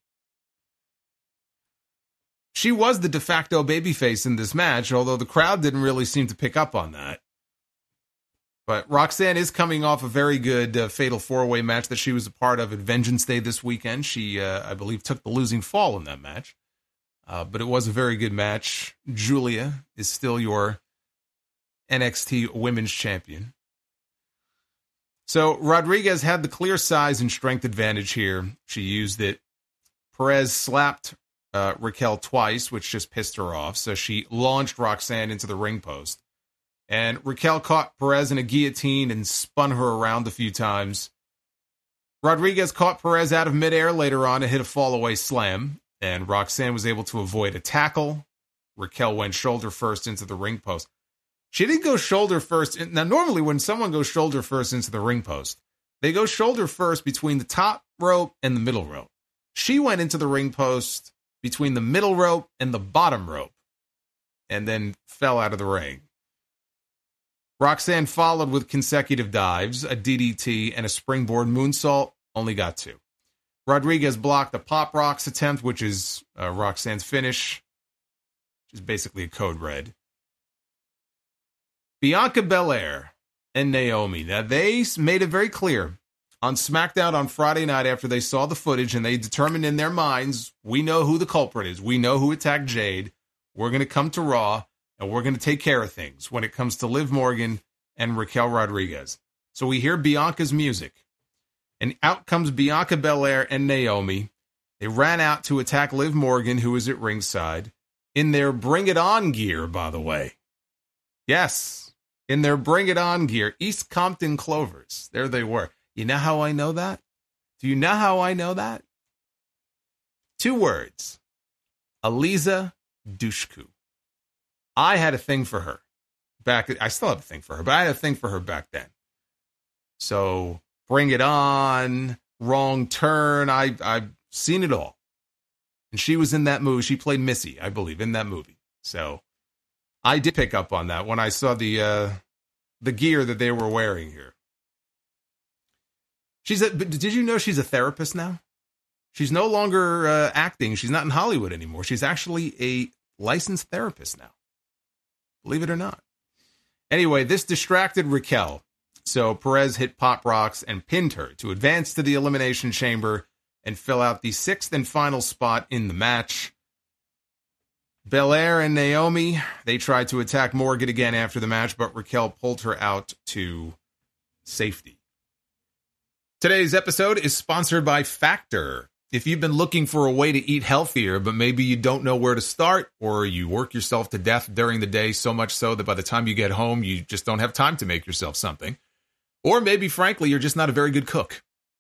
She was the de facto babyface in this match, although the crowd didn't really seem to pick up on that. But Roxanne is coming off a very good Fatal 4-Way match that she was a part of at Vengeance Day this weekend. She, I believe, took the losing fall in that match. But it was a very good match. Julia is still your NXT Women's Champion. So Rodriguez had the clear size and strength advantage here. She used it. Perez slapped Raquel twice, which just pissed her off. So she launched Roxanne into the ring post. And Raquel caught Perez in a guillotine and spun her around a few times. Rodriguez caught Perez out of midair later on and hit a fall-away slam. And Roxanne was able to avoid a tackle. Raquel went shoulder first into the ring post. She didn't go shoulder first. Now, normally when someone goes shoulder first into the ring post, they go shoulder first between the top rope and the middle rope. She went into the ring post between the middle rope and the bottom rope and then fell out of the ring. Roxanne followed with consecutive dives, a DDT, and a springboard moonsault. Only got 2. Rodriguez blocked a Pop Rocks attempt, which is Roxanne's finish, which is basically a code red. Bianca Belair and Naomi. Now, they made it very clear on SmackDown on Friday night after they saw the footage and they determined in their minds, we know who the culprit is. We know who attacked Jade. We're going to come to Raw and we're going to take care of things when it comes to Liv Morgan and Raquel Rodriguez. So we hear Bianca's music and out comes Bianca Belair and Naomi. They ran out to attack Liv Morgan, who was at ringside, in their Bring It On gear, by the way. Yes, in their Bring It On gear, East Compton Clovers. There they were. You know how I know that? Do you know how I know that? 2 words. Aliza Dushku. I had a thing for her I still have a thing for her, but I had a thing for her back then. So, Bring It On, Wrong Turn, I've seen it all. And she was in that movie. She played Missy, I believe, in that movie. So, I did pick up on that when I saw the gear that they were wearing here. Did you know she's a therapist now? She's no longer acting. She's not in Hollywood anymore. She's actually a licensed therapist now. Believe it or not. Anyway, this distracted Raquel. So Perez hit Pop Rocks and pinned her to advance to the Elimination Chamber and fill out the 6th and final spot in the match. Belair and Naomi, they tried to attack Morgan again after the match, but Raquel pulled her out to safety. Today's episode is sponsored by Factor. If you've been looking for a way to eat healthier, but maybe you don't know where to start, or you work yourself to death during the day so much so that by the time you get home, you just don't have time to make yourself something, or maybe, frankly, you're just not a very good cook.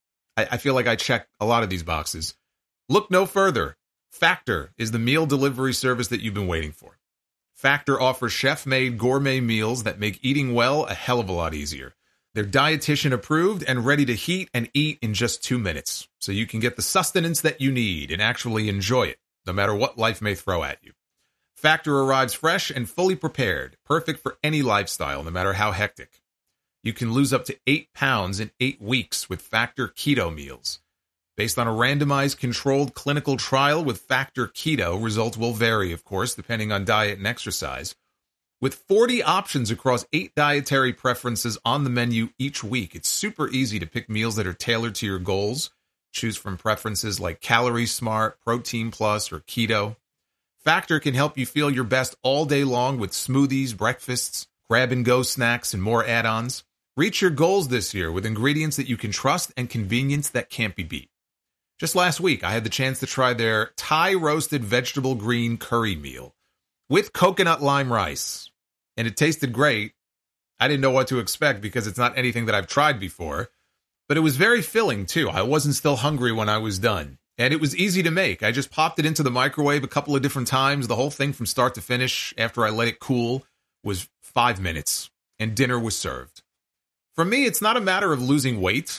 I feel like I check a lot of these boxes. Look no further. Factor is the meal delivery service that you've been waiting for. Factor offers chef-made gourmet meals that make eating well a hell of a lot easier. They're dietitian approved and ready to heat and eat in just 2 minutes, so you can get the sustenance that you need and actually enjoy it, no matter what life may throw at you. Factor arrives fresh and fully prepared, perfect for any lifestyle, no matter how hectic. You can lose up to 8 pounds in 8 weeks with Factor Keto meals. Based on a randomized controlled clinical trial with Factor Keto, results will vary, of course, depending on diet and exercise. With 40 options across 8 dietary preferences on the menu each week, it's super easy to pick meals that are tailored to your goals. Choose from preferences like Calorie Smart, Protein Plus, or Keto. Factor can help you feel your best all day long with smoothies, breakfasts, grab-and-go snacks, and more add-ons. Reach your goals this year with ingredients that you can trust and convenience that can't be beat. Just last week, I had the chance to try their Thai roasted vegetable green curry meal with coconut lime rice. And it tasted great. I didn't know what to expect because it's not anything that I've tried before. But it was very filling, too. I wasn't still hungry when I was done. And it was easy to make. I just popped it into the microwave a couple of different times. The whole thing from start to finish, after I let it cool, was 5 minutes. And dinner was served. For me, it's not a matter of losing weight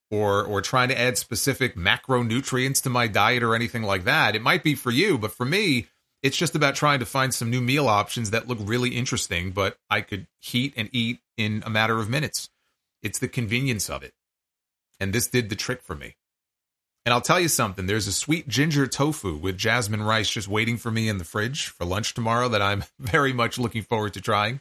or trying to add specific macronutrients to my diet or anything like that. It might be for you, but for me, it's just about trying to find some new meal options that look really interesting, but I could heat and eat in a matter of minutes. It's the convenience of it. And this did the trick for me. And I'll tell you something, there's a sweet ginger tofu with jasmine rice just waiting for me in the fridge for lunch tomorrow that I'm very much looking forward to trying.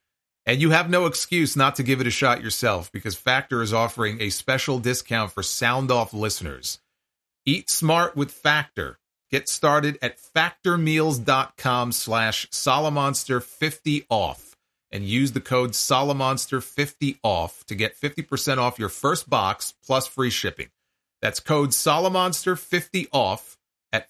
And you have no excuse not to give it a shot yourself because Factor is offering a special discount for Sound Off listeners. Eat smart with Factor. Get started at factormeals.com/Solomonster50off and use the code Solomonster50off to get 50% off your first box plus free shipping. That's code Solomonster50off at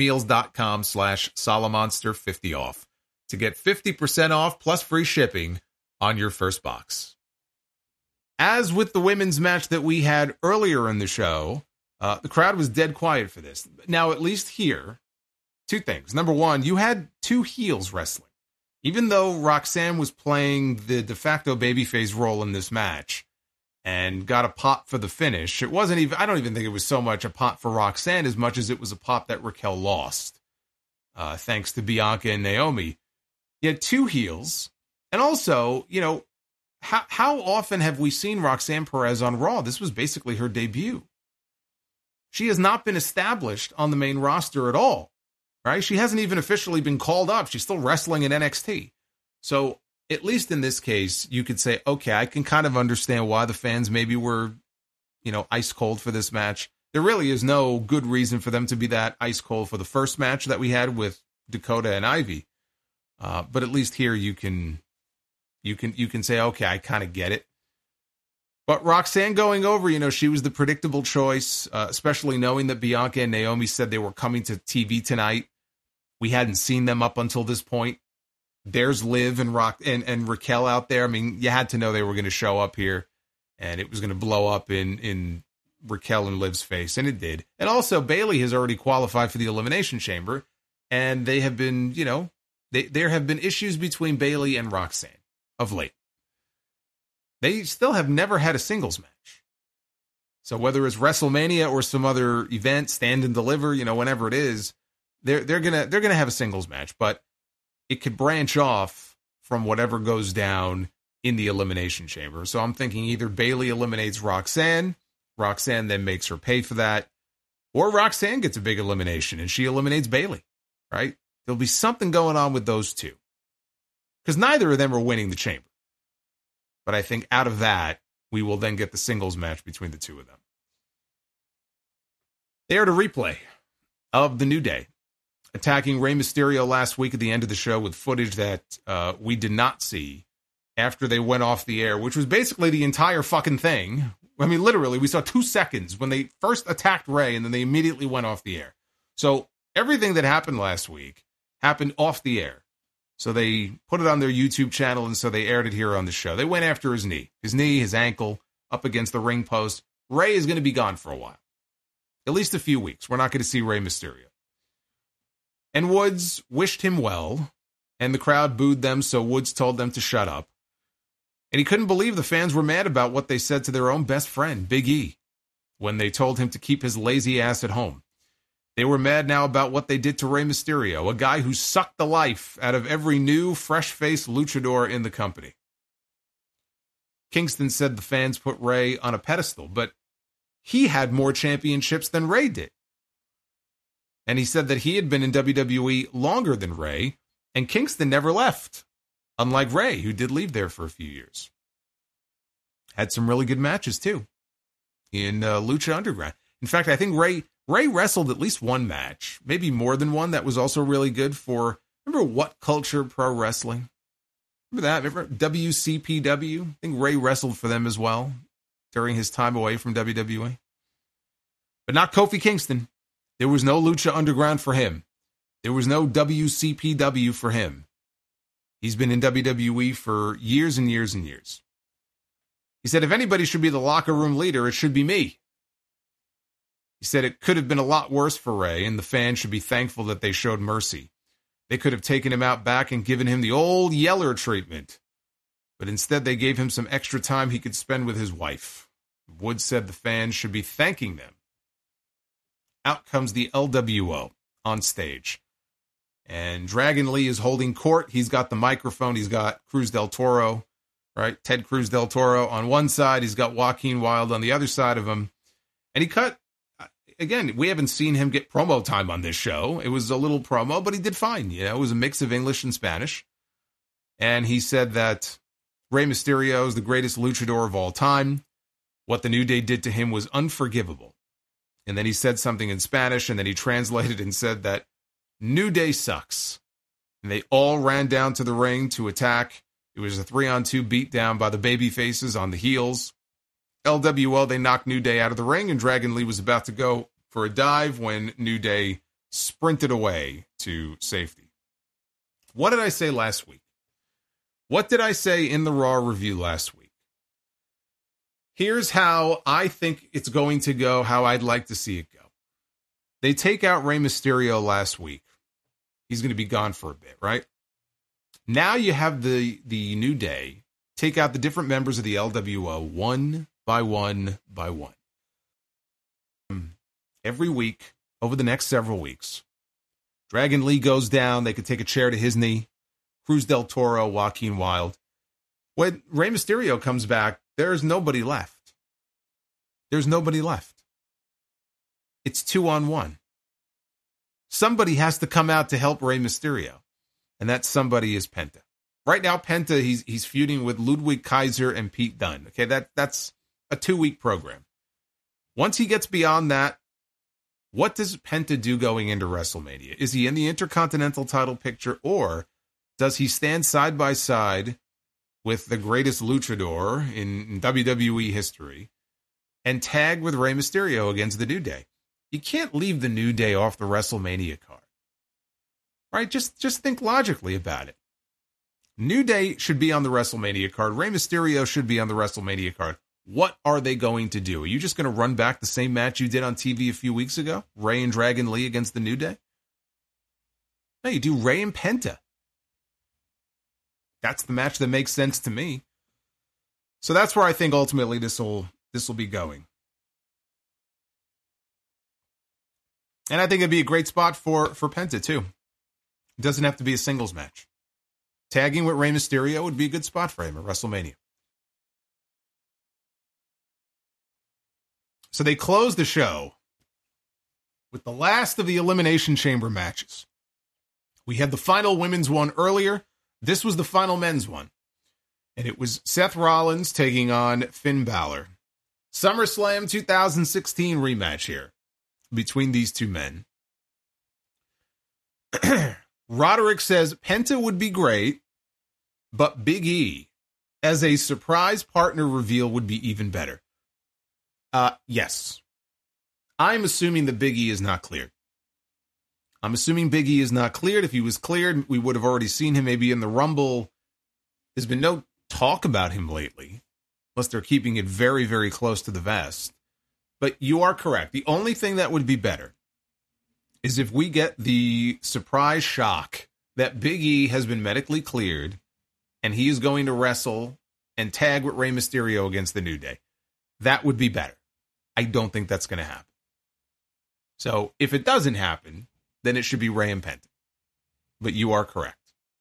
factormeals.com/Solomonster50off to get 50% off plus free shipping on your first box. As with the women's match that we had earlier in the show, the crowd was dead quiet for this. Now, at least here, 2 things. Number one, you had 2 heels wrestling. Even though Roxanne was playing the de facto babyface role in this match and got a pop for the finish, it wasn't even, I don't even think it was so much a pop for Roxanne as much as it was a pop that Raquel lost, thanks to Bianca and Naomi. You had 2 heels. And also, you know, how often have we seen Roxanne Perez on Raw? This was basically her debut. She has not been established on the main roster at all, right? She hasn't even officially been called up. She's still wrestling in NXT. So at least in this case, you could say, okay, I can kind of understand why the fans maybe were, ice cold for this match. There really is no good reason for them to be that ice cold for the first match that we had with Dakota and Ivy. But at least here you can say, okay, I kind of get it. But Roxanne going over, she was the predictable choice, especially knowing that Bianca and Naomi said they were coming to TV tonight. We hadn't seen them up until this point. There's Liv and Raquel out there. I mean, you had to know they were going to show up here, and it was going to blow up in Raquel and Liv's face, and it did. And also, Bayley has already qualified for the Elimination Chamber, and they have been, there have been issues between Bayley and Roxanne of late. They still have never had a singles match. So whether it's WrestleMania or some other event, Stand and Deliver, whenever it is, they're gonna have a singles match, but it could branch off from whatever goes down in the Elimination Chamber. So I'm thinking either Bayley eliminates Roxanne then makes her pay for that, or Roxanne gets a big elimination and she eliminates Bayley, right? There'll be something going on with those two, because neither of them are winning the chamber. But I think out of that, we will then get the singles match between the two of them. They aired a replay of the New Day attacking Rey Mysterio last week at the end of the show with footage that we did not see after they went off the air, which was basically the entire fucking thing. I mean, literally, we saw 2 seconds when they first attacked Rey, and then they immediately went off the air. So everything that happened last week happened off the air. So they put it on their YouTube channel, and so they aired it here on the show. They went after his knee, his ankle, up against the ring post. Rey is going to be gone for a while, at least a few weeks. We're not going to see Rey Mysterio. And Woods wished him well, and the crowd booed them, so Woods told them to shut up. And he couldn't believe the fans were mad about what they said to their own best friend, Big E, when they told him to keep his lazy ass at home. They were mad now about what they did to Rey Mysterio, a guy who sucked the life out of every new, fresh-faced luchador in the company. Kingston said the fans put Rey on a pedestal, but he had more championships than Rey did. And he said that he had been in WWE longer than Rey, and Kingston never left, unlike Rey, who did leave there for a few years. Had some really good matches, too, in Lucha Underground. In fact, I think Rey wrestled at least one match, maybe more than one, that was also really good for, remember What Culture Pro Wrestling? Remember that? Remember WCPW? I think Rey wrestled for them as well during his time away from WWE. But not Kofi Kingston. There was no Lucha Underground for him. There was no WCPW for him. He's been in WWE for years and years and years. He said, if anybody should be the locker room leader, it should be me. He said it could have been a lot worse for Rey, and the fans should be thankful that they showed mercy. They could have taken him out back and given him the old Yeller treatment. But instead, they gave him some extra time he could spend with his wife. Woods said the fans should be thanking them. Out comes the LWO on stage. And Dragon Lee is holding court. He's got the microphone. He's got Cruz del Toro, right? Ted Cruz del Toro on one side. He's got Joaquin Wilde on the other side of him. And he cut, again, we haven't seen him get promo time on this show. It was a little promo, but he did fine. It was a mix of English and Spanish. And he said that Rey Mysterio is the greatest luchador of all time. What the New Day did to him was unforgivable. And then he said something in Spanish, and then he translated and said that New Day sucks. And they all ran down to the ring to attack. It was a 3-on-2 beatdown by the baby faces on the heels. LWO, they knocked New Day out of the ring, and Dragon Lee was about to go for a dive when New Day sprinted away to safety. What did I say last week? What did I say in the Raw review last week? Here's how I think it's going to go, how I'd like to see it go. They take out Rey Mysterio last week. He's going to be gone for a bit, right? Now you have the New Day take out the different members of the LWO one by one by one. Every week, over the next several weeks, Dragon Lee goes down. They could take a chair to his knee. Cruz del Toro, Joaquin Wilde. When Rey Mysterio comes back, there's nobody left. There's nobody left. It's 2-on-1. Somebody has to come out to help Rey Mysterio, and that somebody is Penta. Right now, Penta, he's feuding with Ludwig Kaiser and Pete Dunne. Okay, that's a 2-week program. Once he gets beyond that, what does Penta do going into WrestleMania? Is he in the Intercontinental title picture, or does he stand side by side with the greatest luchador in WWE history and tag with Rey Mysterio against the New Day? You can't leave the New Day off the WrestleMania card. Right? Just think logically about it. New Day should be on the WrestleMania card. Rey Mysterio should be on the WrestleMania card. What are they going to do? Are you just going to run back the same match you did on TV a few weeks ago? Rey and Dragon Lee against the New Day? No, you do Rey and Penta. That's the match that makes sense to me. So that's where I think ultimately this will be going. And I think it'd be a great spot for Penta too. It doesn't have to be a singles match. Tagging with Rey Mysterio would be a good spot for him at WrestleMania. So they close the show with the last of the Elimination Chamber matches. We had the final women's one earlier. This was the final men's one. And it was Seth Rollins taking on Finn Balor. SummerSlam 2016 rematch here between these two men. Roderick says Penta would be great, but Big E as a surprise partner reveal would be even better. Yes. I'm assuming that Big E is not cleared. I'm assuming Big E is not cleared. If he was cleared, we would have already seen him maybe in the Rumble. There's been no talk about him lately, unless they're keeping it very, very close to the vest. But you are correct. The only thing that would be better is if we get the surprise shock that Big E has been medically cleared and he is going to wrestle and tag with Rey Mysterio against the New Day. That would be better. I don't think that's going to happen. So if it doesn't happen, then it should be Rey and Penta. But you are correct.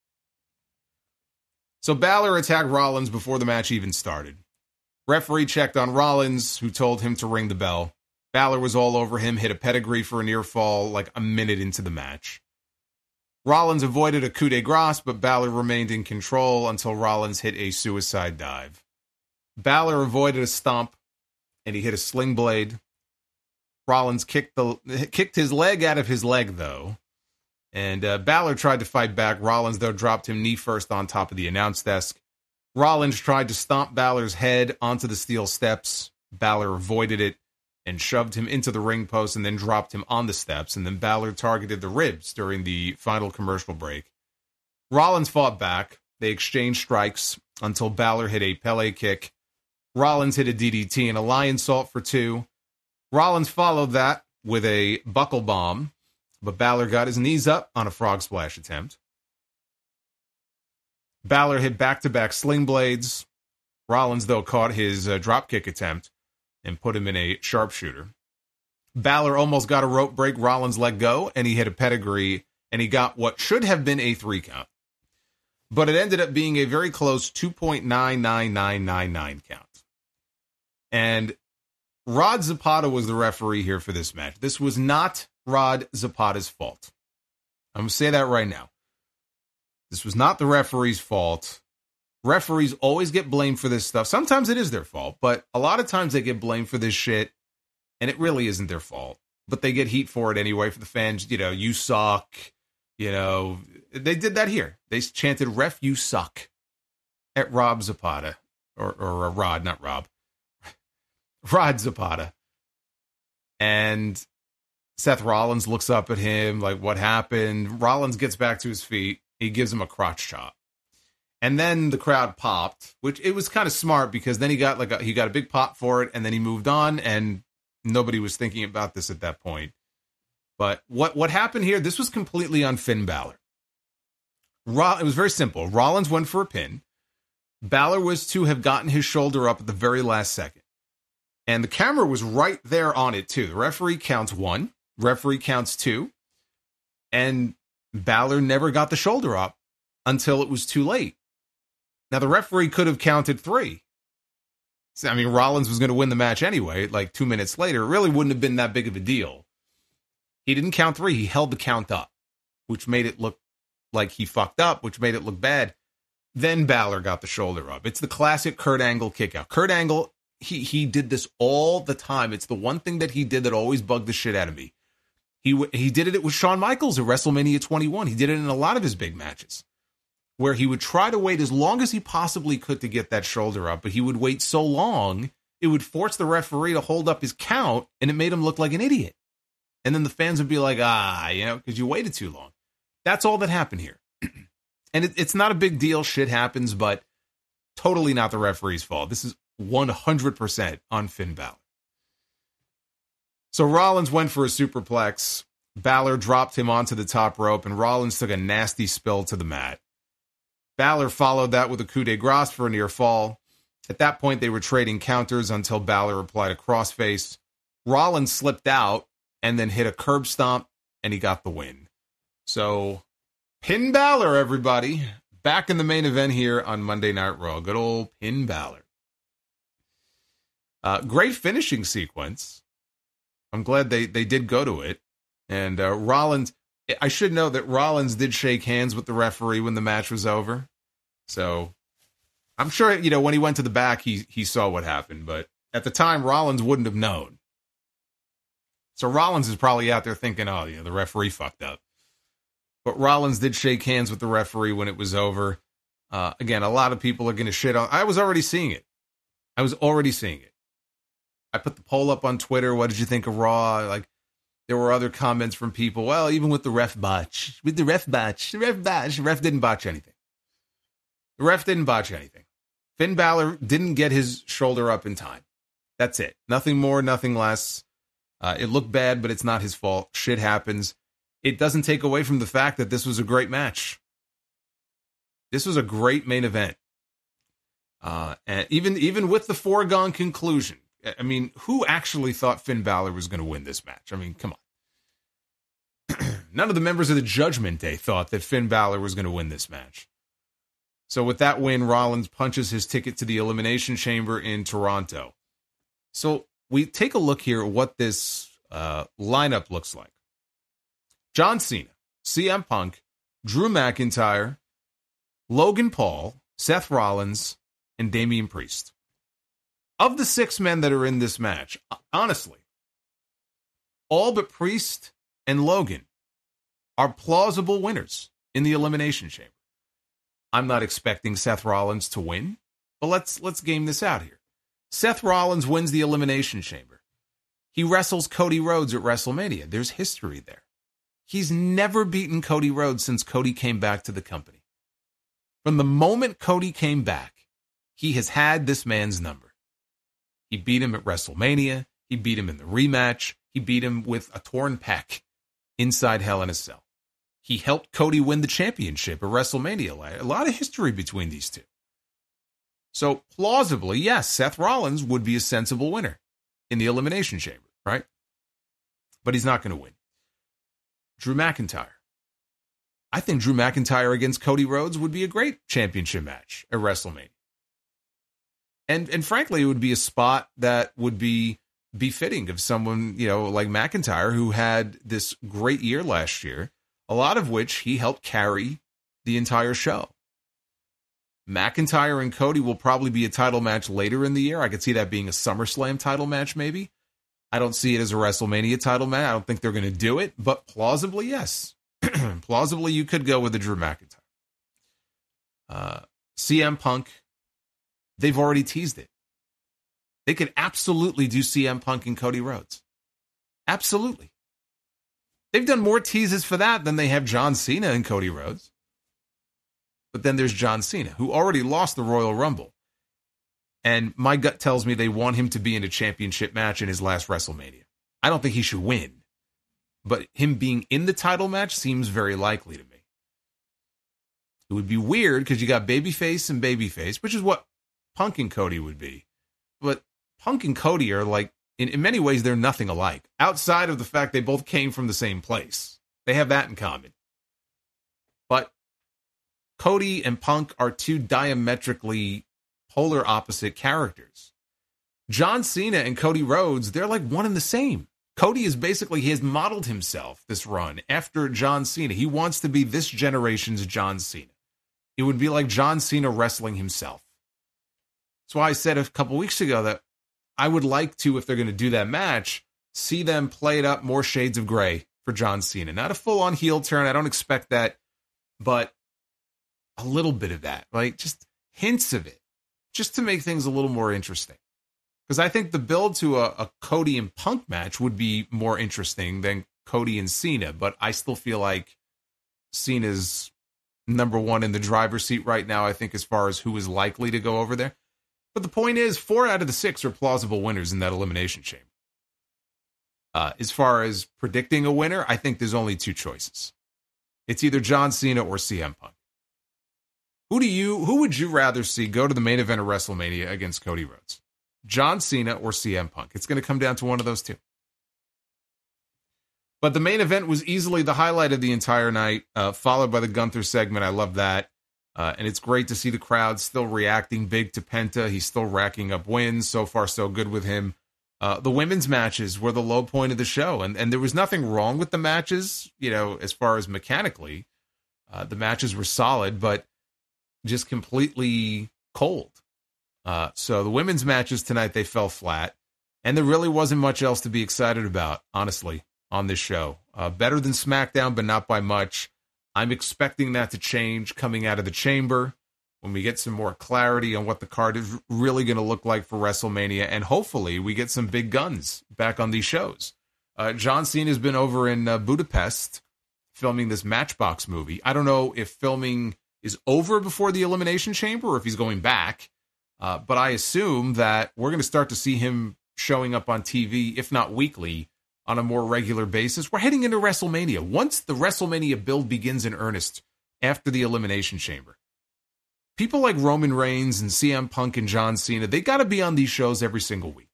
So Balor attacked Rollins before the match even started. Referee checked on Rollins, who told him to ring the bell. Balor was all over him, hit a pedigree for a near fall like a minute into the match. Rollins avoided a coup de grace, but Balor remained in control until Rollins hit a suicide dive. Balor avoided a stomp, and he hit a sling blade. Rollins kicked his leg out of his leg, though. And Balor tried to fight back. Rollins, though, dropped him knee first on top of the announce desk. Rollins tried to stomp Balor's head onto the steel steps. Balor avoided it and shoved him into the ring post and then dropped him on the steps. And then Balor targeted the ribs during the final commercial break. Rollins fought back. They exchanged strikes until Balor hit a Pele kick. Rollins hit a DDT and a lion salt for 2. Rollins followed that with a buckle bomb, but Balor got his knees up on a frog splash attempt. Balor hit back-to-back sling blades. Rollins, though, caught his dropkick attempt and put him in a sharpshooter. Balor almost got a rope break. Rollins let go, and he hit a pedigree, and he got what should have been a 3 count. But it ended up being a very close 2.99999 count. And Rod Zapata was the referee here for this match. This was not Rod Zapata's fault. I'm going to say that right now. This was not the referee's fault. Referees always get blamed for this stuff. Sometimes it is their fault, but a lot of times they get blamed for this shit, and it really isn't their fault. But they get heat for it anyway for the fans. You know, you suck. You know, they did that here. They chanted, "Ref, you suck," at Rob Zapata. Or Rod, not Rob. Rod Zapata. And Seth Rollins looks up at him like, what happened? Rollins gets back to his feet. He gives him a crotch chop. And then the crowd popped, which it was kind of smart because then he got a big pop for it, and then he moved on, and nobody was thinking about this at that point. But what happened here, this was completely on Finn Balor. It was very simple. Rollins went for a pin. Balor was to have gotten his shoulder up at the very last second. And the camera was right there on it, too. The referee counts 1. Referee counts 2. And Balor never got the shoulder up until it was too late. Now, the referee could have counted 3. I mean, Rollins was going to win the match anyway, like 2 minutes later. It really wouldn't have been that big of a deal. He didn't count 3. He held the count up, which made it look like he fucked up, which made it look bad. Then Balor got the shoulder up. It's the classic Kurt Angle kick out. Kurt Angle he did this all the time. It's the one thing that he did that always bugged the shit out of me. He did it with Shawn Michaels at WrestleMania 21. He did it in a lot of his big matches, where he would try to wait as long as he possibly could to get that shoulder up, but he would wait so long, it would force the referee to hold up his count, and it made him look like an idiot. And then the fans would be like, because you waited too long. That's all that happened here. And it's not a big deal. Shit happens, but totally not the referee's fault. This is 100% on Finn Balor. So Rollins went for a superplex. Balor dropped him onto the top rope, and Rollins took a nasty spill to the mat. Balor followed that with a coup de grace for a near fall. At that point, they were trading counters until Balor applied a crossface. Rollins slipped out and then hit a curb stomp, and he got the win. So, Finn Balor, everybody. Back in the main event here on Monday Night Raw. Good old Finn Balor. Great finishing sequence. I'm glad they did go to it. And Rollins, I should know that Rollins did shake hands with the referee when the match was over. So I'm sure, when he went to the back, he saw what happened. But at the time, Rollins wouldn't have known. So Rollins is probably out there thinking, the referee fucked up. But Rollins did shake hands with the referee when it was over. Again, a lot of people are going to shit on. I was already seeing it. I put the poll up on Twitter. What did you think of Raw? There were other comments from people. Well, even with the ref botch. The ref didn't botch anything. Finn Balor didn't get his shoulder up in time. That's it. Nothing more, nothing less. It looked bad, but it's not his fault. Shit happens. It doesn't take away from the fact that this was a great match. This was a great main event. And even with the foregone conclusion, I mean, who actually thought Finn Balor was going to win this match? I mean, come on. None of the members of the Judgment Day thought that Finn Balor was going to win this match. So with that win, Rollins punches his ticket to the Elimination Chamber in Toronto. So we take a look here at what this lineup looks like. John Cena, CM Punk, Drew McIntyre, Logan Paul, Seth Rollins, and Damian Priest. Of the 6 men that are in this match, honestly, all but Priest and Logan are plausible winners in the Elimination Chamber. I'm not expecting Seth Rollins to win, but let's game this out here. Seth Rollins wins the Elimination Chamber. He wrestles Cody Rhodes at WrestleMania. There's history there. He's never beaten Cody Rhodes since Cody came back to the company. From the moment Cody came back, he has had this man's number. He beat him at WrestleMania. He beat him in the rematch. He beat him with a torn pec inside Hell in a Cell. He helped Cody win the championship at WrestleMania. A lot of history between these two. So plausibly, yes, Seth Rollins would be a sensible winner in the Elimination Chamber, right? But he's not going to win. Drew McIntyre. I think Drew McIntyre against Cody Rhodes would be a great championship match at WrestleMania. And frankly, it would be a spot that would be befitting of someone, like McIntyre, who had this great year last year, a lot of which he helped carry the entire show. McIntyre and Cody will probably be a title match later in the year. I could see that being a SummerSlam title match, maybe. I don't see it as a WrestleMania title match. I don't think they're going to do it, but plausibly, yes. Plausibly, you could go with the Drew McIntyre. CM Punk, they've already teased it. They could absolutely do CM Punk and Cody Rhodes. Absolutely. They've done more teases for that than they have John Cena and Cody Rhodes. But then there's John Cena, who already lost the Royal Rumble. And my gut tells me they want him to be in a championship match in his last WrestleMania. I don't think he should win. But him being in the title match seems very likely to me. It would be weird because you got babyface and babyface, which is what Punk and Cody would be. But Punk and Cody are like, in many ways, they're nothing alike. Outside of the fact they both came from the same place. They have that in common. But Cody and Punk are two diametrically polar opposite characters. John Cena and Cody Rhodes, they're like one and the same. Cody is basically, he has modeled himself this run after John Cena. He wants to be this generation's John Cena. It would be like John Cena wrestling himself. That's why I said a couple weeks ago that I would like to, if they're going to do that match, see them play it up more shades of gray for John Cena. Not a full-on heel turn. I don't expect that, but a little bit of that, like just hints of it, just to make things a little more interesting. Because I think the build to a Cody and Punk match would be more interesting than Cody and Cena, but I still feel like Cena's number one in the driver's seat right now, I think, as far as who is likely to go over there. But the point is, 4 out of the 6 are plausible winners in that Elimination Chamber. As far as predicting a winner, I think there's only 2 choices. It's either John Cena or CM Punk. Who would you rather see go to the main event of WrestleMania against Cody Rhodes? John Cena or CM Punk? It's going to come down to one of those 2. But the main event was easily the highlight of the entire night, followed by the Gunther segment. I love that. And it's great to see the crowd still reacting big to Penta. He's still racking up wins. So far, so good with him. The women's matches were the low point of the show. And there was nothing wrong with the matches, as far as mechanically. The matches were solid, but just completely cold. So the women's matches tonight, they fell flat. And there really wasn't much else to be excited about, honestly, on this show. Better than SmackDown, but not by much. I'm expecting that to change coming out of the chamber when we get some more clarity on what the card is really going to look like for WrestleMania. And hopefully we get some big guns back on these shows. John Cena has been over in Budapest filming this Matchbox movie. I don't know if filming is over before the Elimination Chamber or if he's going back. But I assume that we're going to start to see him showing up on TV, if not weekly, on a more regular basis. We're heading into WrestleMania. Once the WrestleMania build begins in earnest after the Elimination Chamber, people like Roman Reigns and CM Punk and John Cena, they got to be on these shows every single week.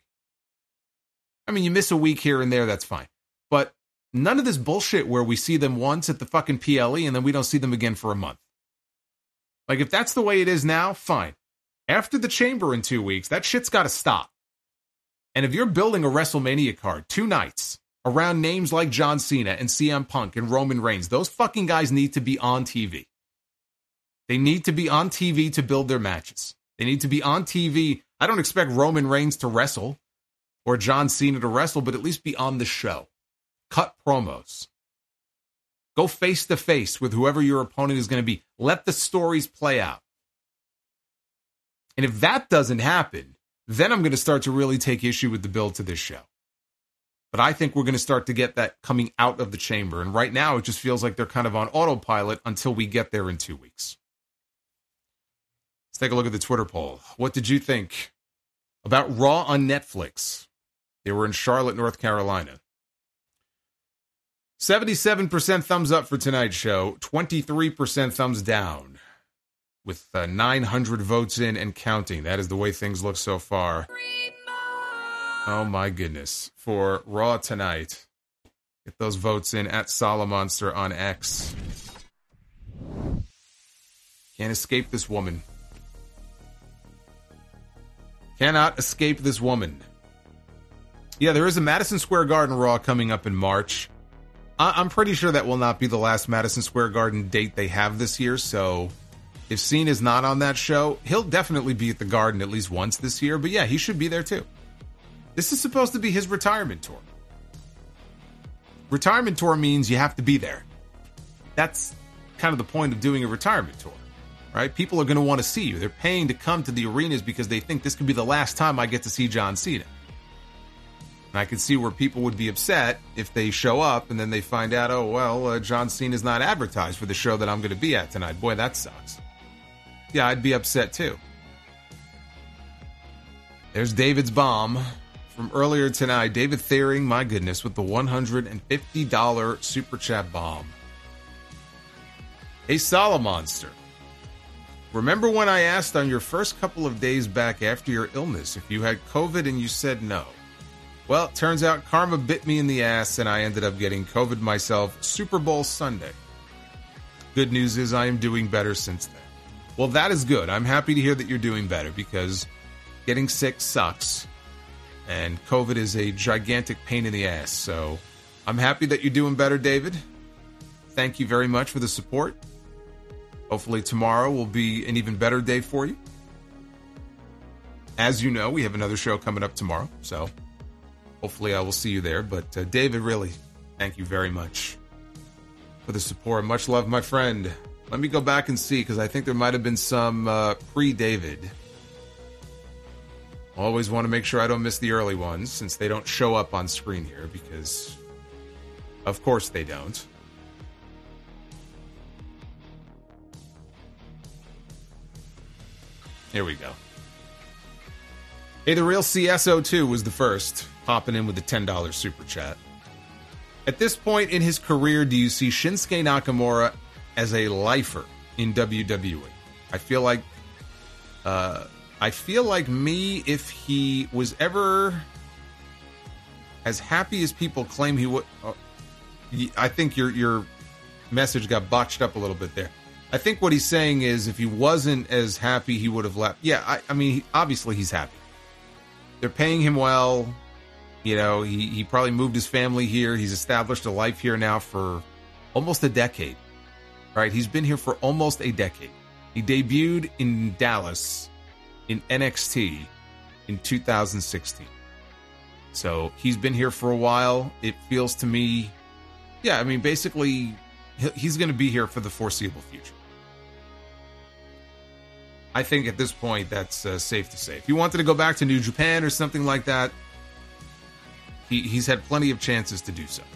I mean, you miss a week here and there, that's fine. But none of this bullshit where we see them once at the fucking PLE and then we don't see them again for a month. Like, if that's the way it is now, fine. After the chamber in 2 weeks, that shit's got to stop. And if you're building a WrestleMania card 2 nights around names like John Cena and CM Punk and Roman Reigns, those fucking guys need to be on TV. They need to be on TV to build their matches. They need to be on TV. I don't expect Roman Reigns to wrestle or John Cena to wrestle, but at least be on the show. Cut promos. Go face to face with whoever your opponent is going to be. Let the stories play out. And if that doesn't happen, then I'm going to start to really take issue with the build to this show. But I think we're going to start to get that coming out of the chamber. And right now, it just feels like they're kind of on autopilot until we get there in 2 weeks. Let's take a look at the Twitter poll. What did you think about Raw on Netflix? They were in Charlotte, North Carolina. 77% thumbs up for tonight's show, 23% thumbs down. With 900 votes in and counting. That is the way things look so far. Oh my goodness. For Raw tonight, get those votes in at Solomonster on X. Can't escape this woman. Cannot escape this woman. Yeah, there is a Madison Square Garden Raw coming up in March. I'm pretty sure that will not be the last Madison Square Garden date they have this year, so if Cena's not on that show, he'll definitely be at the Garden at least once this year. But yeah, he should be there too. This is supposed to be his retirement tour. Retirement tour means you have to be there. That's kind of the point of doing a retirement tour, right? People are going to want to see you. They're paying to come to the arenas because they think this could be the last time I get to see John Cena. And I could see where people would be upset if they show up and then they find out, oh, well, John Cena's not advertised for the show that I'm going to be at tonight. Boy, that sucks. Yeah, I'd be upset too. There's David's bomb from earlier tonight. David Thiering, my goodness, with the $150 Super Chat bomb. Hey, Solomonster. Remember when I asked on your first couple of days back after your illness if you had COVID and you said no? Well, it turns out karma bit me in the ass and I ended up getting COVID myself Super Bowl Sunday. Good news is I am doing better since then. Well, that is good. I'm happy to hear that you're doing better because getting sick sucks. And COVID is a gigantic pain in the ass. So I'm happy that you're doing better, David. Thank you very much for the support. Hopefully tomorrow will be an even better day for you. As you know, we have another show coming up tomorrow, so hopefully I will see you there. But David, really, thank you very much for the support. Much love, my friend. Let me go back and see, because I think there might have been some pre-David. Always want to make sure I don't miss the early ones, since they don't show up on screen here, because of course they don't. Here we go. Hey, the real CSO2 was the first, popping in with the $10 super chat. At this point in his career, do you see Shinsuke Nakamura as a lifer in WWE? I feel like me, if he was ever as happy as people claim he would. I think your message got botched up a little bit there. I think what he's saying is if he wasn't as happy, he would have left. Yeah, I mean, obviously he's happy. They're paying him well. You know, he probably moved his family here. He's established a life here now for almost a decade. Right? He's been here for almost a decade. He debuted in Dallas in NXT in 2016. So he's been here for a while. It feels to me, yeah, I mean, basically, he's going to be here for the foreseeable future. I think at this point, that's safe to say. If he wanted to go back to New Japan or something like that, he's had plenty of chances to do so.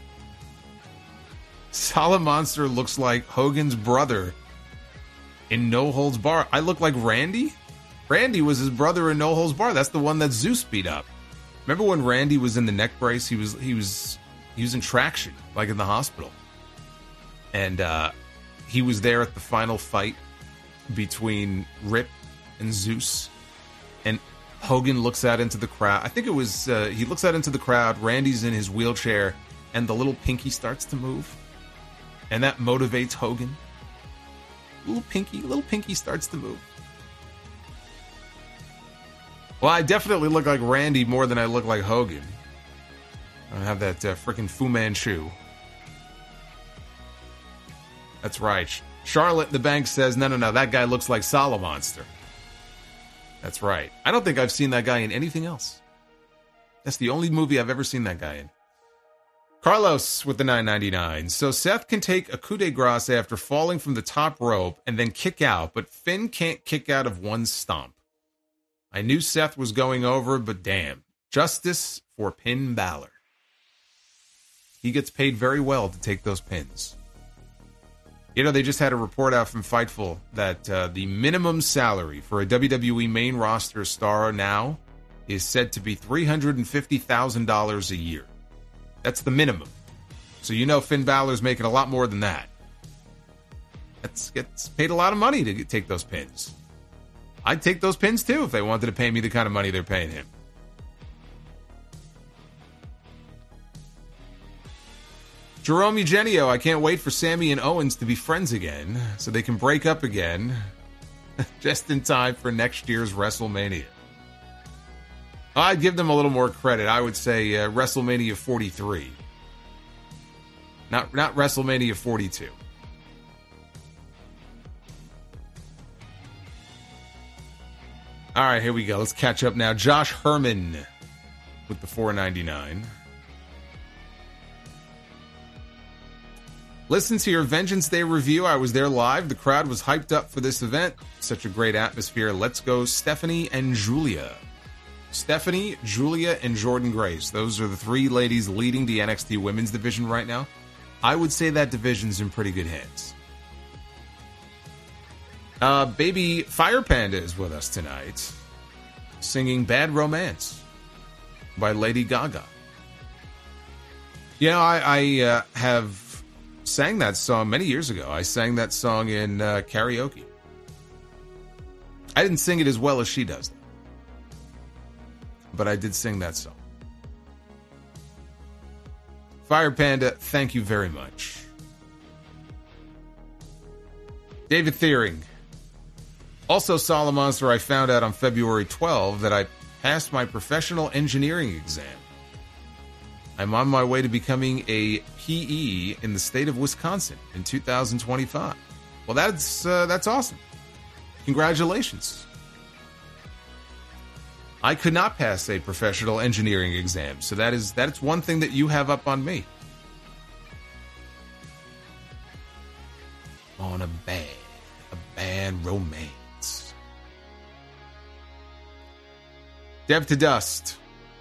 Solid Monster looks like Hogan's brother in No Holds Bar. I look like Randy? Randy was his brother in No Holds Bar. That's the one that Zeus beat up. Remember when Randy was in the neck brace? He was in traction, like in the hospital. And he was there at the final fight between Rip and Zeus. And Hogan looks out into the crowd. I think it was, he looks out into the crowd. Randy's in his wheelchair, and the little pinky starts to move. And that motivates Hogan. Little pinky starts to move. Well, I definitely look like Randy more than I look like Hogan. I have that freaking Fu Manchu. That's right. Charlotte in the Bank says, no, that guy looks like Solid Monster. That's right. I don't think I've seen that guy in anything else. That's the only movie I've ever seen that guy in. Carlos with the $9.99. So Seth can take a coup de grace after falling from the top rope and then kick out, but Finn can't kick out of one stomp. I knew Seth was going over, but damn. Justice for Finn Balor. He gets paid very well to take those pins. You know, they just had a report out from Fightful that the minimum salary for a WWE main roster star now is said to be $350,000 a year. That's the minimum. So you know Finn Balor's making a lot more than that. Gets paid a lot of money to take those pins. I'd take those pins too if they wanted to pay me the kind of money they're paying him. Jerome Eugenio, I can't wait for Sammy and Owens to be friends again so they can break up again just in time for next year's WrestleMania. I'd give them a little more credit. I would say WrestleMania 43. Not WrestleMania 42. All right, here we go. Let's catch up now. Josh Herman with the $4.99. Listen to your Vengeance Day review. I was there live. The crowd was hyped up for this event. Such a great atmosphere. Let's go Stephanie and Julia. Stephanie, Julia, and Jordan Grace. Those are the three ladies leading the NXT women's division right now. I would say that division's in pretty good hands. Baby Fire Panda is with us tonight, singing Bad Romance by Lady Gaga. You know, I have sang that song many years ago. I sang that song in karaoke. I didn't sing it as well as she does, but I did sing that song. Fire Panda, thank you very much. David Thiering. Also, Solid Monster, I found out on February 12 that I passed my professional engineering exam. I'm on my way to becoming a PE in the state of Wisconsin in 2025. Well, that's awesome. Congratulations. I could not pass a professional engineering exam, so that's one thing that you have up on me. On a bad romance. Dev to Dust.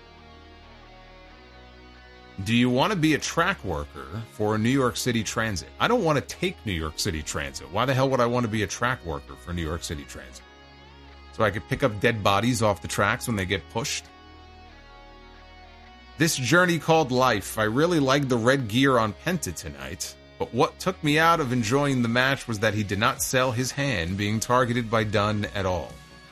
Do you want to be a track worker for New York City Transit? I don't want to take New York City Transit. Why the hell would I want to be a track worker for New York City Transit? So I could pick up dead bodies off the tracks when they get pushed? This journey called life. I really liked the red gear on Penta tonight, but what took me out of enjoying the match was that he did not sell his hand being targeted by Dunn at all.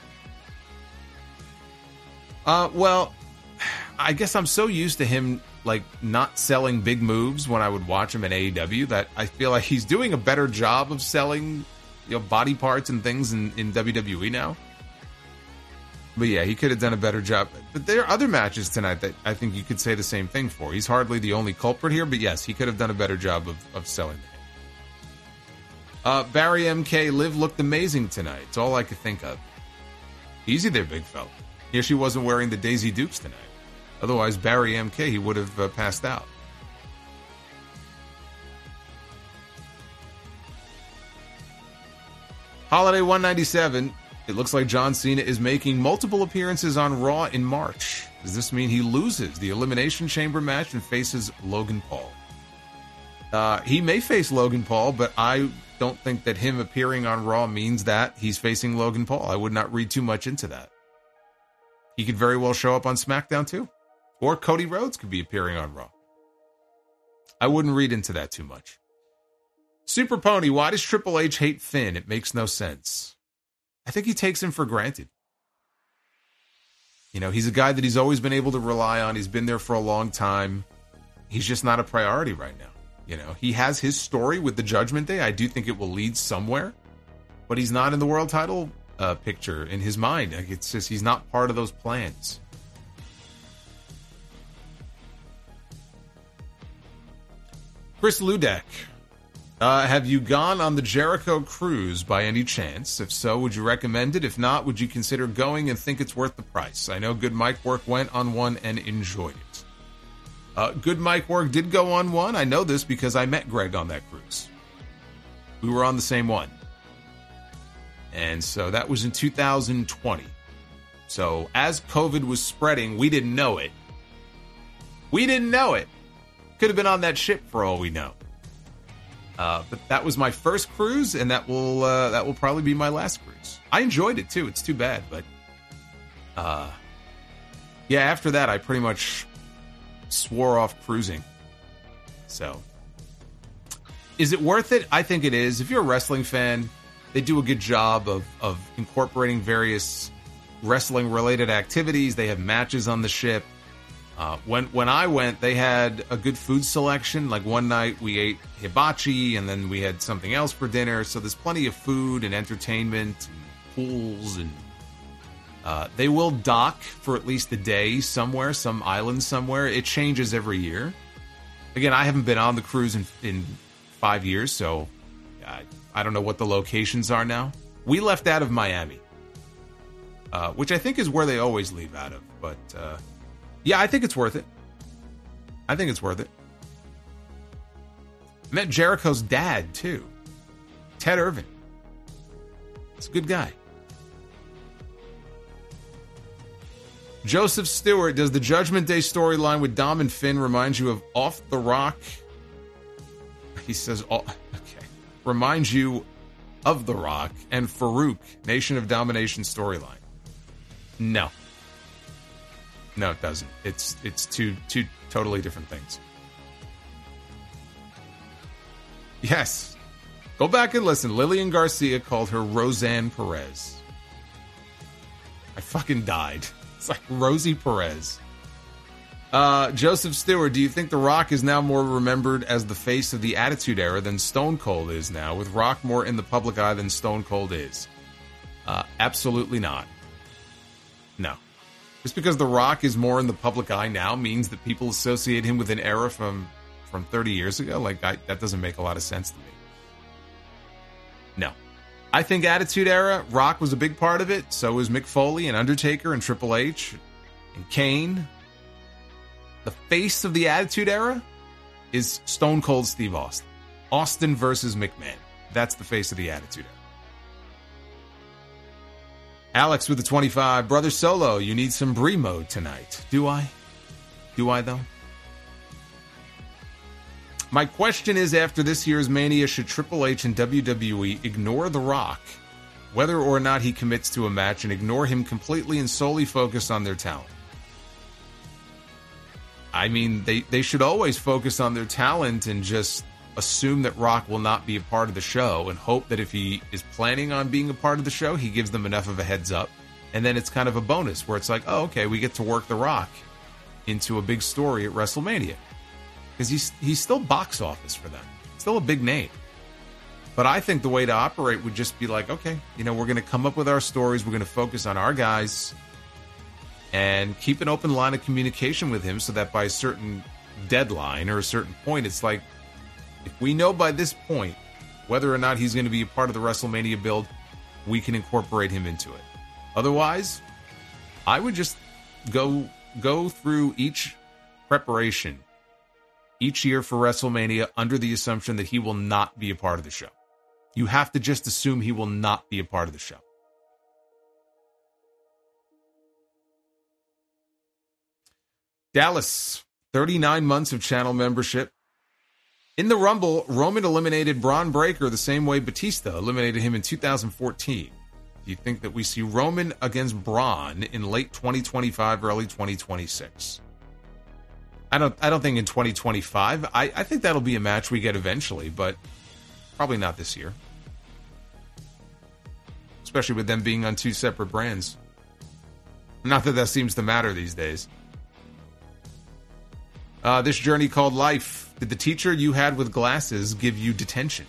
Well, I guess I'm so used to him not selling big moves when I would watch him in AEW that I feel like he's doing a better job of selling, body parts and things in WWE now. But yeah, he could have done a better job. But there are other matches tonight that I think you could say the same thing for. He's hardly the only culprit here, but yes, he could have done a better job of selling it. Barry MK, Liv looked amazing tonight. It's all I could think of. Easy there, big fella. Here she wasn't wearing the Daisy Dukes tonight. Otherwise, Barry MK, he would have passed out. Holiday 197. It looks like John Cena is making multiple appearances on Raw in March. Does this mean he loses the Elimination Chamber match and faces Logan Paul? He may face Logan Paul, but I don't think that him appearing on Raw means that he's facing Logan Paul. I would not read too much into that. He could very well show up on SmackDown too. Or Cody Rhodes could be appearing on Raw. I wouldn't read into that too much. Super Pony, why does Triple H hate Finn? It makes no sense. I think he takes him for granted. He's a guy that he's always been able to rely on. He's been there for a long time. He's just not a priority right now. He has his story with the Judgment Day. I do think it will lead somewhere. But he's not in the world title picture in his mind. It's just he's not part of those plans. Chris Ludek, have you gone on the Jericho cruise by any chance? If so, would you recommend it? If not, would you consider going and think it's worth the price? I know Good Mike Work went on one and enjoyed it. Good Mike Work did go on one. I know this because I met Greg on that cruise. We were on the same one. And so that was in 2020. So as COVID was spreading, we didn't know it. Could have been on that ship for all we know. But that was my first cruise, and that will probably be my last cruise. I enjoyed it too. It's too bad, but after that, I pretty much swore off cruising. So, is it worth it? I think it is. If you're a wrestling fan, they do a good job of incorporating various wrestling-related activities. They have matches on the ship. When I went, they had a good food selection. Like one night we ate hibachi and then we had something else for dinner. So there's plenty of food and entertainment and pools. And they will dock for at least a day somewhere, some island somewhere. It changes every year. Again, I haven't been on the cruise in 5 years, so I don't know what the locations are now. We left out of Miami, which I think is where they always leave out of. But yeah, I think it's worth it. I met Jericho's dad, too. Ted Irvin. He's a good guy. Joseph Stewart, does the Judgment Day storyline with Dom and Finn remind you of Off the Rock? He says, okay. Reminds you of The Rock and Farouk, Nation of Domination storyline. No. No, it doesn't. It's two totally different things. Yes. Go back and listen. Lillian Garcia called her Roseanne Perez. I fucking died. It's like Rosie Perez. Joseph Stewart, do you think The Rock is now more remembered as the face of the Attitude Era than Stone Cold is now, with Rock more in the public eye than Stone Cold is? Absolutely not. No. Just because The Rock is more in the public eye now means that people associate him with an era from 30 years ago? That doesn't make a lot of sense to me. No. I think Attitude Era, Rock was a big part of it. So was Mick Foley and Undertaker and Triple H and Kane. The face of the Attitude Era is Stone Cold Steve Austin. Austin versus McMahon. That's the face of the Attitude Era. Alex with the 25. Brother Solo, you need some Brie mode tonight. Do I? Do I, though? My question is, after this year's Mania, should Triple H and WWE ignore The Rock, whether or not he commits to a match, and ignore him completely and solely focus on their talent? I mean, they should always focus on their talent and just assume that Rock will not be a part of the show and hope that if he is planning on being a part of the show, he gives them enough of a heads up. And then it's kind of a bonus where it's like, oh, okay, we get to work The Rock into a big story at WrestleMania. Because he's still box office for them. Still a big name. But I think the way to operate would just be like, okay, we're going to come up with our stories. We're going to focus on our guys and keep an open line of communication with him so that by a certain deadline or a certain point, it's like, if we know by this point whether or not he's going to be a part of the WrestleMania build, we can incorporate him into it. Otherwise, I would just go through each preparation each year for WrestleMania under the assumption that he will not be a part of the show. You have to just assume he will not be a part of the show. Dallas, 39 months of channel membership. In the Rumble, Roman eliminated Braun Breaker the same way Batista eliminated him in 2014. Do you think that we see Roman against Braun in late 2025, early 2026? I don't think in 2025. I think that'll be a match we get eventually, but probably not this year. Especially with them being on two separate brands. Not that that seems to matter these days. This journey called life. Did the teacher you had with glasses give you detention?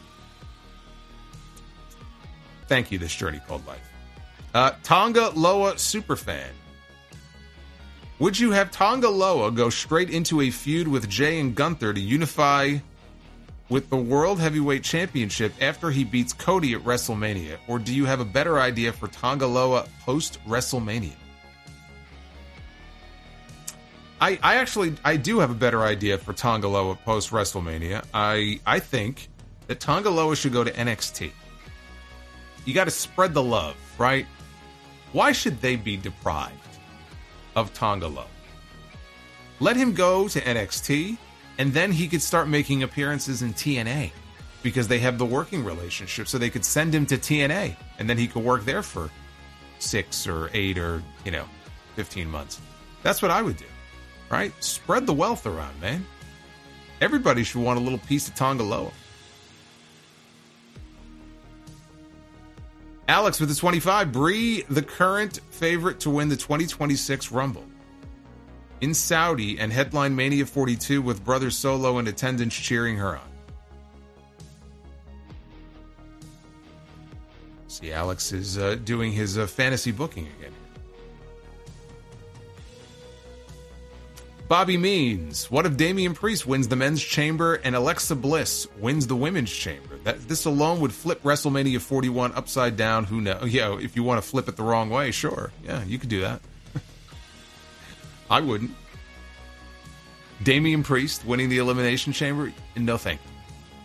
Thank you, this journey called life. Tonga Loa Superfan. Would you have Tonga Loa go straight into a feud with Jay and Gunther to unify with the World Heavyweight Championship after he beats Cody at WrestleMania? Or do you have a better idea for Tonga Loa post-WrestleMania? I do have a better idea for Tonga Loa post-WrestleMania. I think that Tonga Loa should go to NXT. You got to spread the love, right? Why should they be deprived of Tonga Loa? Let him go to NXT, and then he could start making appearances in TNA because they have the working relationship, so they could send him to TNA, and then he could work there for 6 or 8 or 15 months. That's what I would do, right? Spread the wealth around, man. Everybody should want a little piece of Tonga Loa. Alex with the 25. Brie, the current favorite to win the 2026 Rumble. In Saudi and headline Mania 42 with Brother Solo in attendance cheering her on. See, Alex is doing his fantasy booking again. Bobby Means, what if Damian Priest wins the men's chamber and Alexa Bliss wins the women's chamber? This alone would flip WrestleMania 41 upside down. Who knows? Yeah, if you want to flip it the wrong way, sure. Yeah, you could do that. I wouldn't. Damian Priest winning the Elimination Chamber? No thank you.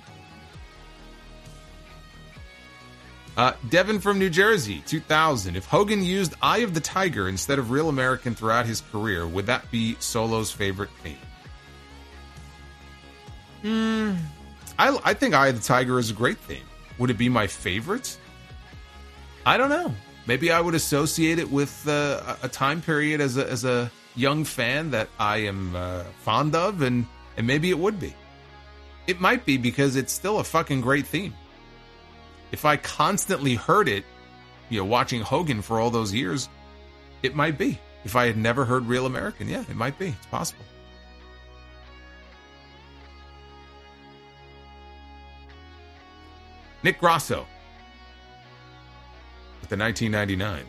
Devin from New Jersey, 2000. If Hogan used Eye of the Tiger instead of Real American throughout his career, would that be Solo's favorite theme? I think Eye of the Tiger is a great theme. Would it be my favorite? I don't know. Maybe I would associate it with a time period as a young fan that I am fond of, and maybe it would be. It might be because it's still a fucking great theme. If I constantly heard it, watching Hogan for all those years, it might be. If I had never heard Real American, yeah, it might be. It's possible. Nick Grasso with the 1999.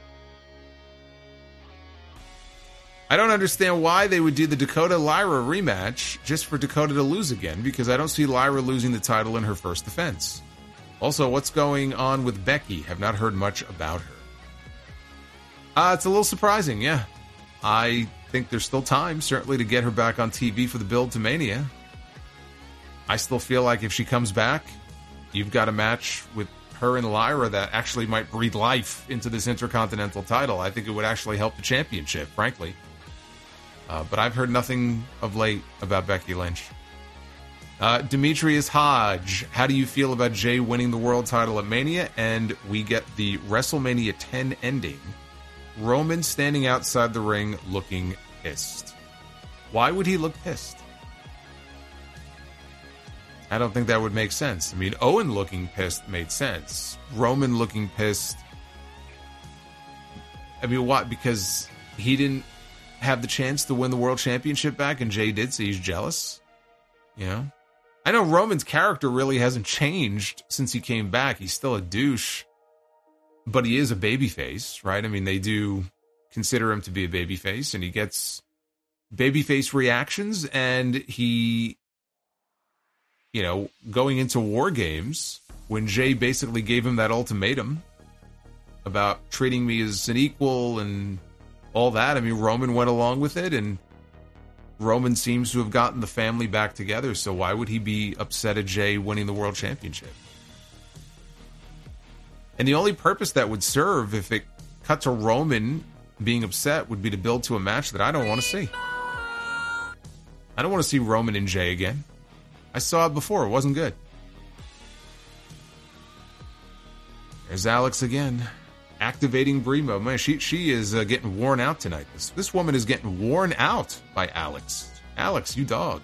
I don't understand why they would do the Dakota-Lyra rematch just for Dakota to lose again, because I don't see Lyra losing the title in her first defense. Also, what's going on with Becky? Have not heard much about her. It's a little surprising, yeah. I think there's still time, certainly, to get her back on TV for the build to Mania. I still feel like if she comes back, you've got a match with her and Lyra that actually might breathe life into this Intercontinental title. I think it would actually help the championship, frankly. But I've heard nothing of late about Becky Lynch. Demetrius Hodge, how do you feel about Jay winning the world title at Mania? And we get the WrestleMania 10 ending. Roman standing outside the ring looking pissed. Why would he look pissed? I don't think that would make sense. I mean, Owen looking pissed made sense. Roman looking pissed. I mean, what? Because he didn't have the chance to win the world championship back and Jay did, so he's jealous? You know? I know Roman's character really hasn't changed since he came back. He's still a douche. But he is a babyface, right? I mean, they do consider him to be a babyface, and he gets babyface reactions, and he, you know, going into War Games, when Jay basically gave him that ultimatum about treating me as an equal and all that, I mean, Roman went along with it, and Roman seems to have gotten the family back together, so why would he be upset at Jay winning the world championship? And the only purpose that would serve if it cut to Roman being upset would be to build to a match that I don't want to see. I don't want to see Roman and Jay again. I saw it before. It wasn't good. There's Alex again. Activating Brimo. Man, she is getting worn out tonight. This woman is getting worn out by Alex. Alex, you dog.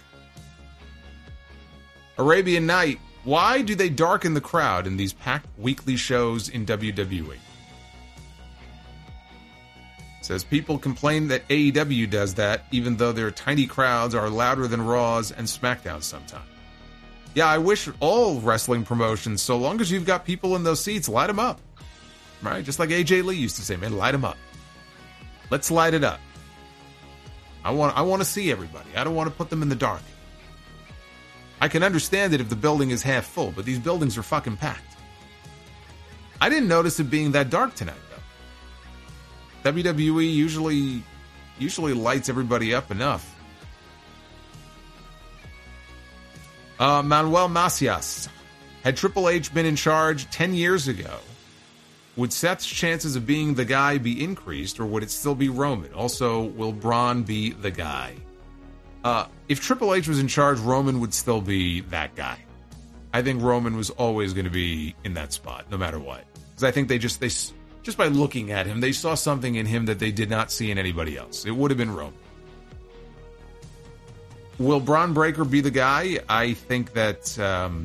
Arabian Night. Why do they darken the crowd in these packed weekly shows in WWE? Says people complain that AEW does that, even though their tiny crowds are louder than Raws and SmackDowns sometimes. Yeah, I wish all wrestling promotions, so long as you've got people in those seats, light them up. Right? Just like AJ Lee used to say, man, light them up. Let's light it up. I want to see everybody. I don't want to put them in the dark. I can understand it if the building is half full, but these buildings are fucking packed. I didn't notice it being that dark tonight, though. WWE usually lights everybody up enough. Manuel Macias. Had Triple H been in charge 10 years ago, would Seth's chances of being the guy be increased, or would it still be Roman? Also, will Braun be the guy? If Triple H was in charge, Roman would still be that guy. I think Roman was always going to be in that spot, no matter what. Because I think they just by looking at him, they saw something in him that they did not see in anybody else. It would have been Roman. Will Braun Breaker be the guy? I think that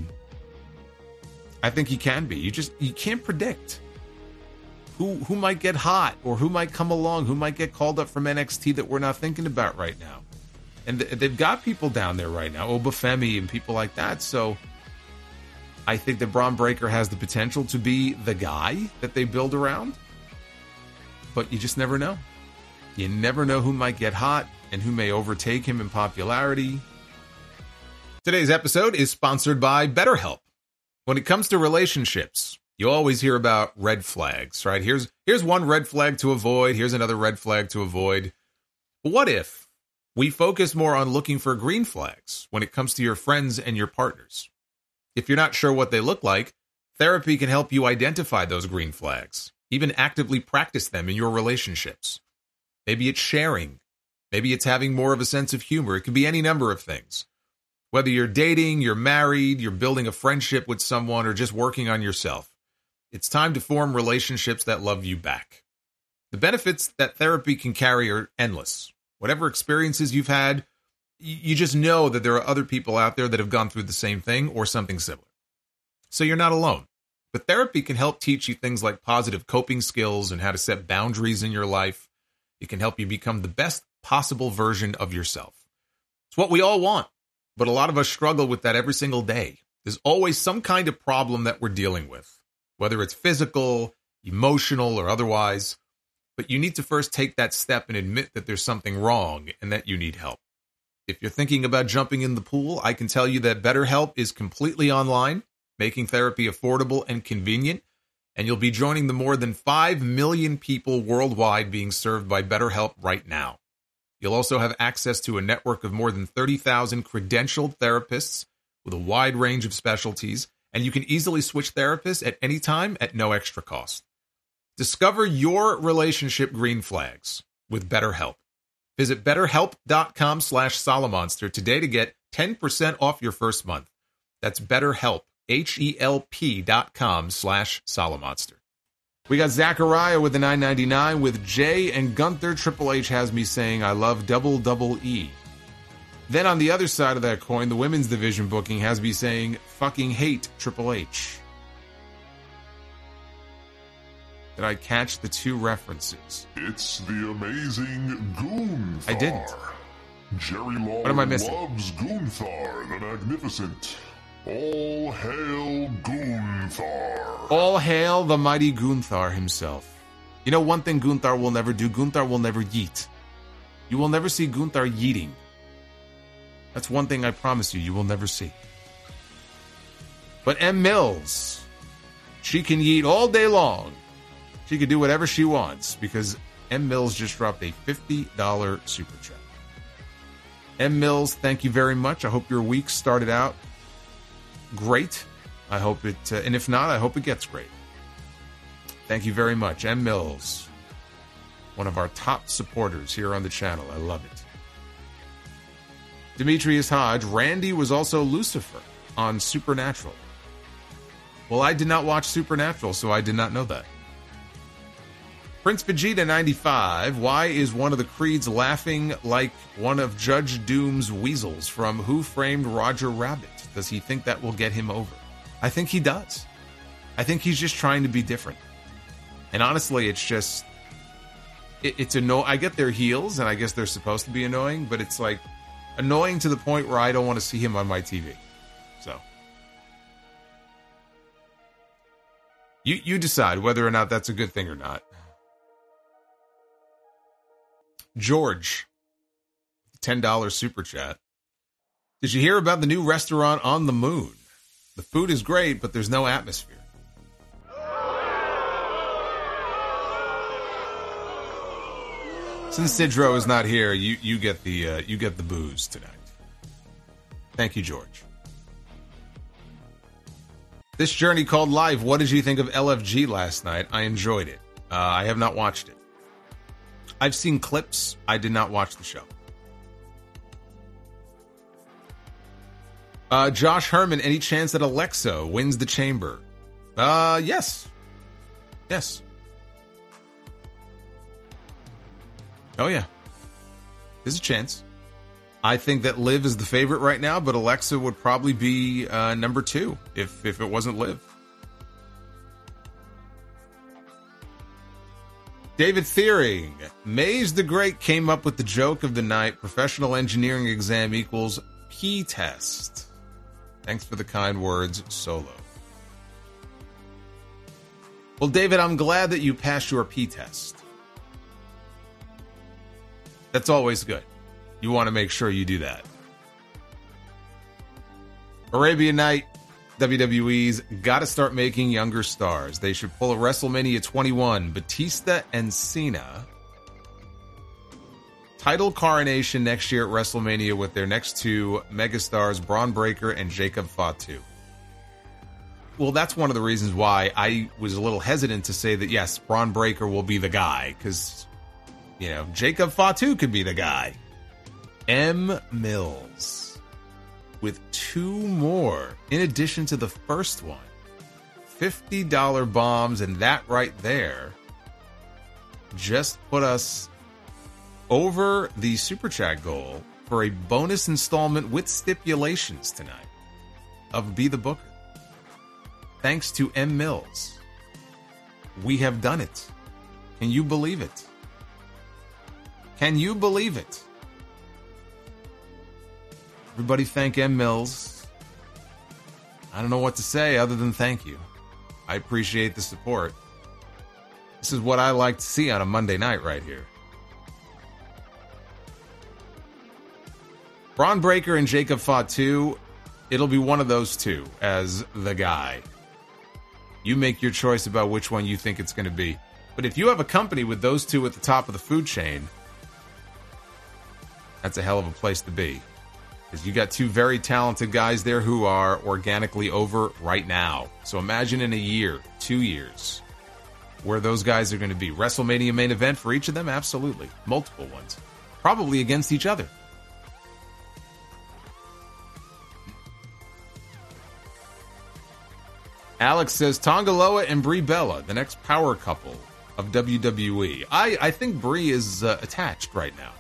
I think he can be. You can't predict who might get hot or who might come along, who might get called up from NXT that we're not thinking about right now. And they've got people down there right now, Obafemi and people like that. So I think that Braun Breaker has the potential to be the guy that they build around. But you just never know. You never know who might get hot and who may overtake him in popularity. Today's episode is sponsored by BetterHelp. When it comes to relationships, you always hear about red flags, right? Here's one red flag to avoid. Here's another red flag to avoid. But what if we focus more on looking for green flags when it comes to your friends and your partners? If you're not sure what they look like, therapy can help you identify those green flags, even actively practice them in your relationships. Maybe it's sharing. Maybe it's having more of a sense of humor. It could be any number of things. Whether you're dating, you're married, you're building a friendship with someone, or just working on yourself, it's time to form relationships that love you back. The benefits that therapy can carry are endless. Whatever experiences you've had, you just know that there are other people out there that have gone through the same thing or something similar. So you're not alone. But therapy can help teach you things like positive coping skills and how to set boundaries in your life. It can help you become the best possible version of yourself. It's what we all want, but a lot of us struggle with that every single day. There's always some kind of problem that we're dealing with, whether it's physical, emotional, or otherwise. But you need to first take that step and admit that there's something wrong and that you need help. If you're thinking about jumping in the pool, I can tell you that BetterHelp is completely online. making therapy affordable and convenient, and you'll be joining the more than 5 million people worldwide being served by BetterHelp right now. You'll also have access to a network of more than 30,000 credentialed therapists with a wide range of specialties, and you can easily switch therapists at any time at no extra cost. Discover your relationship green flags with BetterHelp. Visit BetterHelp.com/Solomonster today to get 10% off your first month. That's BetterHelp, HELP.com/Solomonster. We got Zachariah with the $9.99 with Jay and Gunther. Triple H has me saying, I love double E. Then on the other side of that coin, the women's division booking has me saying, fucking hate Triple H. Did I catch the two references? It's the amazing Gunther. I didn't. Jerry Lawler What am I missing? loves Gunther the Magnificent. All hail Gunther. All hail the mighty Gunther himself. You know one thing Gunther will never do? Gunther will never yeet. You will never see Gunther yeeting. That's one thing I promise you, you will never see. But M. Mills, she can yeet all day long. She can do whatever she wants because M. Mills just dropped a $50 super chat. M. Mills, thank you very much. I hope your week started out great. I hope it, and if not, I hope it gets great. Thank you very much. M. Mills, one of our top supporters here on the channel. I love it. Demetrius Hodge, Randy was also Lucifer on Supernatural. Well, I did not watch Supernatural, so I did not know that. Prince Vegeta 95, why is one of the Creeds laughing like one of Judge Doom's weasels from Who Framed Roger Rabbit? Does he think that will get him over? I think he does. I think he's just trying to be different. And honestly, it's just, it's annoying. I get their heels, and I guess they're supposed to be annoying, but it's like annoying to the point where I don't want to see him on my TV. So, you decide whether or not that's a good thing or not. George, $10 super chat. Did you hear about the new restaurant on the moon? The food is great, but there's no atmosphere. Since Sidro is not here, you get the booze tonight. Thank you, George. This journey called Life. What did you think of LFG last night? I enjoyed it. I have not watched it. I've seen clips. I did not watch the show. Josh Herman, any chance that Alexa wins the chamber? Yes. Yes. Oh, yeah. There's a chance. I think that Liv is the favorite right now, but Alexa would probably be number 2 if it wasn't Liv. David Thiering, Maze the Great came up with the joke of the night, professional engineering exam equals P-test. Thanks for the kind words, Solo. Well, David, I'm glad that you passed your P-test. That's always good. You want to make sure you do that. Arabian Night, WWE's got to start making younger stars. They should pull a WrestleMania 21, Batista and Cena. Title coronation next year at WrestleMania with their next 2 megastars, Braun Breaker and Jacob Fatu. Well, that's one of the reasons why I was a little hesitant to say that, yes, Braun Breaker will be the guy, because, you know, Jacob Fatu could be the guy. M. Mills with 2 more in addition to the first one. $50 bombs, and that right there just put us over the Super Chat goal for a bonus installment with stipulations tonight of Be the Booker. Thanks to M. Mills. We have done it. Can you believe it? Can you believe it? Everybody thank M. Mills. I don't know what to say other than thank you. I appreciate the support. This is what I like to see on a Monday night right here. Braun Breaker and Jacob Fatu, it'll be one of those two as the guy. You make your choice about which one you think it's going to be. But if you have a company with those two at the top of the food chain, that's a hell of a place to be. Because you got two very talented guys there who are organically over right now. So imagine in a year, 2 years, where those guys are going to be. WrestleMania main event for each of them? Absolutely. Multiple ones. Probably against each other. Alex says, Tonga Loa and Brie Bella, the next power couple of WWE. I think Brie is attached right now.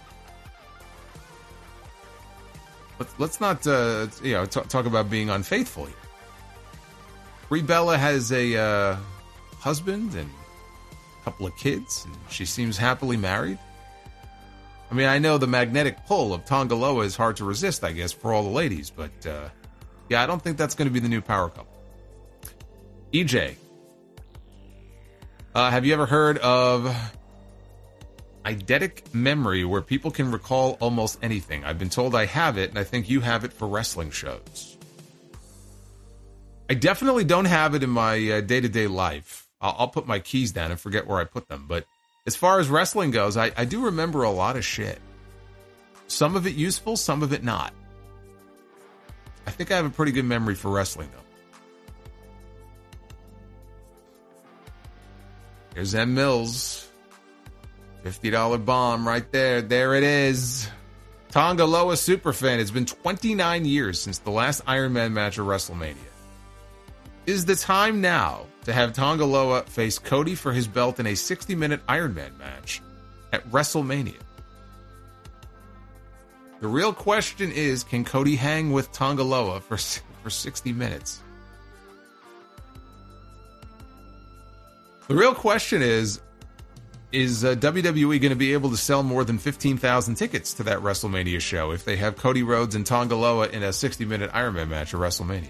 Let's not talk about being unfaithful here. Brie Bella has a husband and a couple of kids, and she seems happily married. I mean, I know the magnetic pull of Tonga Loa is hard to resist, I guess, for all the ladies, but yeah, I don't think that's going to be the new power couple. EJ, have you ever heard of eidetic memory, where people can recall almost anything? I've been told I have it, and I think you have it for wrestling shows. I definitely don't have it in my day-to-day life. I'll put my keys down and forget where I put them, but as far as wrestling goes, I do remember a lot of shit. Some of it useful, some of it not. I think I have a pretty good memory for wrestling, though. Here's M. Mills. $50 bomb right there. There it is. Tonga Loa superfan. It's been 29 years since the last Iron Man match at WrestleMania. Is the time now to have Tonga Loa face Cody for his belt in a 60-minute Iron Man match at WrestleMania? The real question is, can Cody hang with Tonga Loa for 60 minutes? The real question is WWE going to be able to sell more than 15,000 tickets to that WrestleMania show if they have Cody Rhodes and Tonga Loa in a 60-minute Iron Man match at WrestleMania?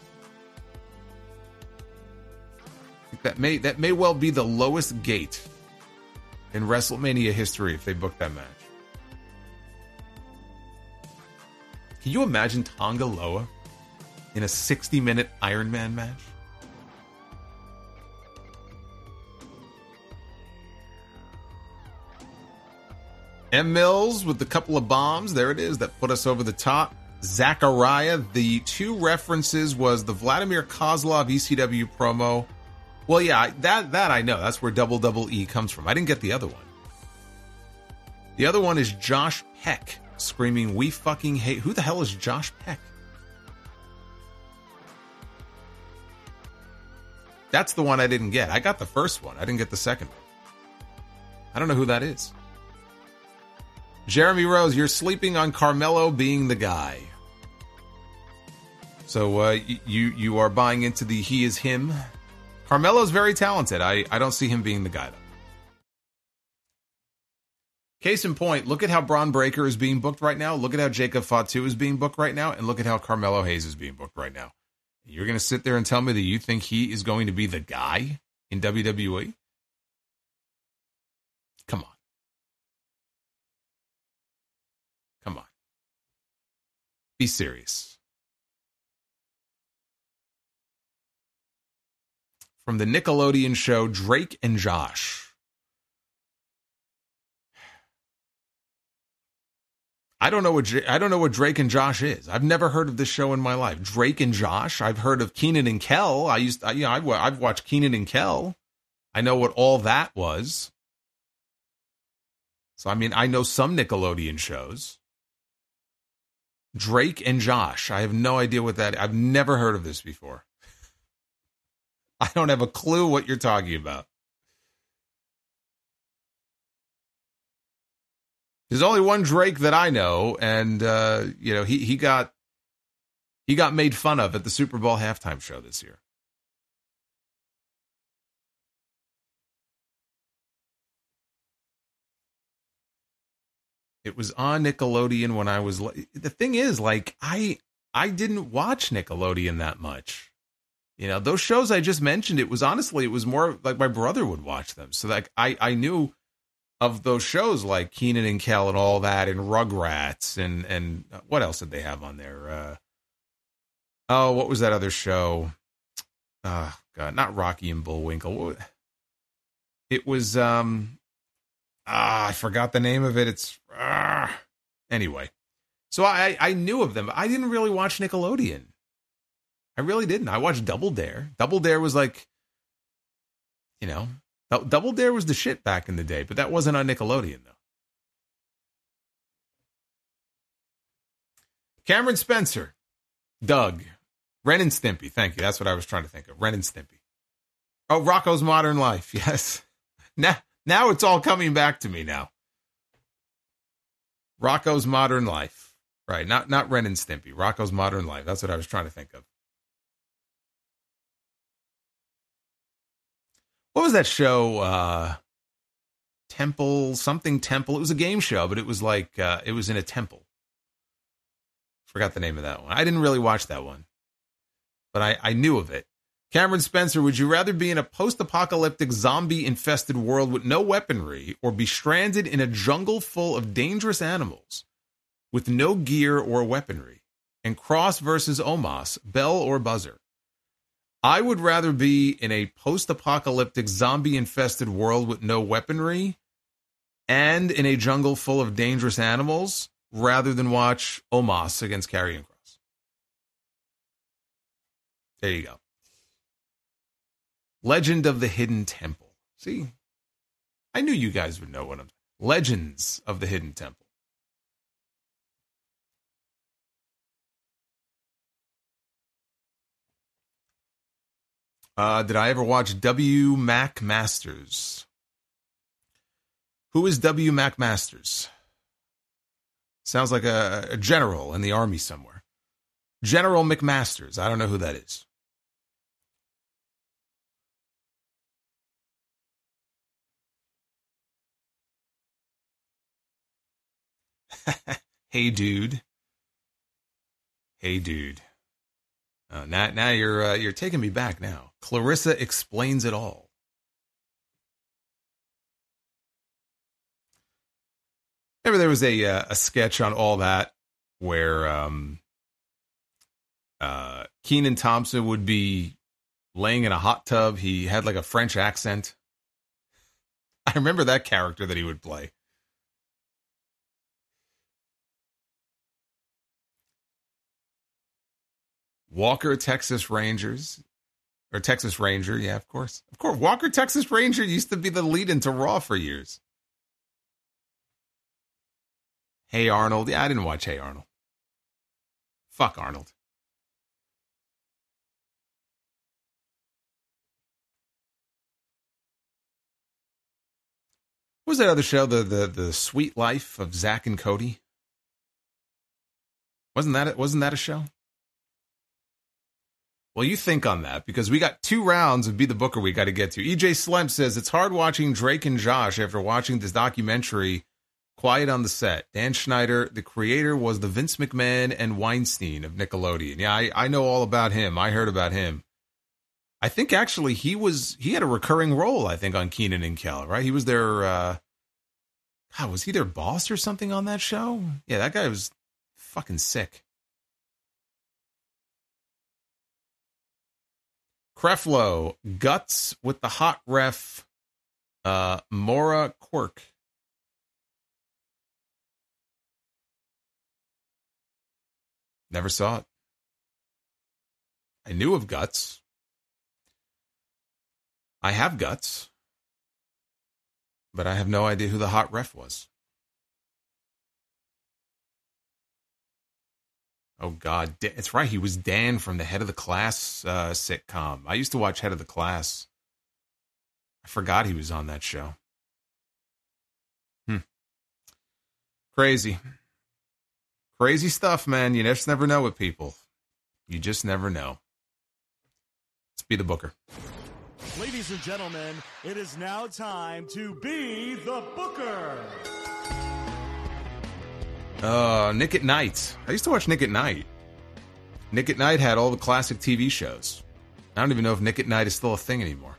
That may well be the lowest gate in WrestleMania history if they book that match. Can you imagine Tonga Loa in a 60-minute Iron Man match? M. Mills with a couple of bombs. There it is. That put us over the top. Zachariah. The two references was the Vladimir Kozlov ECW promo. Well, yeah, that I know. That's where Double E comes from. I didn't get the other one. The other one is Josh Peck screaming, "We fucking hate." Who the hell is Josh Peck? That's the one I didn't get. I got the first one. I didn't get the second one. I don't know who that is. Jeremy Rose, you're sleeping on Carmelo being the guy. So you are buying into the he is him. Carmelo's very talented. I don't see him being the guy, though. Case in point, look at how Braun Breaker is being booked right now. Look at how Jacob Fatu is being booked right now. And look at how Carmelo Hayes is being booked right now. You're going to sit there and tell me that you think he is going to be the guy in WWE? Come on. Come on. Be serious. From the Nickelodeon show, Drake and Josh. I don't know what Drake and Josh is. I've never heard of this show in my life. Drake and Josh. I've heard of Kenan and Kel. I've watched Kenan and Kel. I know what all that was. So I mean, I know some Nickelodeon shows. Drake and Josh. I have no idea what that. I've never heard of this before. I don't have a clue what you're talking about. There's only one Drake that I know, and he got made fun of at the Super Bowl halftime show this year. It was on Nickelodeon when I was. The thing is, like, I didn't watch Nickelodeon that much. You know, those shows I just mentioned, it was more like my brother would watch them. So like I knew of those shows like Kenan and Kel and all that, and Rugrats, and what else did they have on there? Oh, what was that other show? Oh, God, not Rocky and Bullwinkle. It was, I forgot the name of it. Anyway. So I knew of them. I didn't really watch Nickelodeon. I really didn't. I watched Double Dare. Double Dare was like, Double Dare was the shit back in the day, but that wasn't on Nickelodeon, though. Cameron Spencer. Doug. Ren and Stimpy. Thank you. That's what I was trying to think of. Ren and Stimpy. Oh, Rocko's Modern Life. Yes. Now it's all coming back to me now. Rocko's Modern Life. Right, not Ren and Stimpy. Rocko's Modern Life. That's what I was trying to think of. What was that show? Something Temple. It was a game show, but it was like, it was in a temple. Forgot the name of that one. I didn't really watch that one, but I knew of it. Cameron Spencer, would you rather be in a post-apocalyptic zombie-infested world with no weaponry or be stranded in a jungle full of dangerous animals with no gear or weaponry? And Cross versus Omos, bell or buzzer? I would rather be in a post-apocalyptic zombie-infested world with no weaponry and in a jungle full of dangerous animals rather than watch Omos against Karrion Kross. There you go. Legend of the Hidden Temple. See, I knew you guys would know what I'm. Legends of the Hidden Temple. Did I ever watch W. Mac Masters? Who is W. Mac Masters? Sounds like a general in the army somewhere. General McMasters. I don't know who that is. Hey, dude. Hey, dude. Now you're taking me back now. Clarissa Explains It All. Remember there was a sketch on All That where Kenan Thompson would be laying in a hot tub. He had like a French accent. I remember that character that he would play. Walker, Texas Rangers. Or Texas Ranger, yeah, of course. Of course, Walker, Texas Ranger used to be the lead into Raw for years. Hey Arnold. Yeah, I didn't watch Hey Arnold. Fuck Arnold. What was that other show? The Sweet Life of Zach and Cody? Wasn't that a show? Well, you think on that, because we got 2 rounds of Be the Booker we got to get to. EJ Slem says, it's hard watching Drake and Josh after watching this documentary, Quiet on the Set. Dan Schneider, the creator, was the Vince McMahon and Weinstein of Nickelodeon. Yeah, I know all about him. I heard about him. I think actually he had a recurring role, I think, on Kenan and Kel, right? He was their, was he their boss or something on that show? Yeah, that guy was fucking sick. Creflo, Guts with the hot ref, Maura Quirk. Never saw it. I knew of Guts. I have Guts. But I have no idea who the hot ref was. Oh, God. It's right. He was Dan from the Head of the Class sitcom. I used to watch Head of the Class. I forgot he was on that show. Crazy. Crazy stuff, man. You just never know with people. You just never know. Let's be the Booker. Ladies and gentlemen, it is now time to be the Booker. Nick at Night. I used to watch Nick at Night. Nick at Night had all the classic TV shows. I don't even know if Nick at Night is still a thing anymore.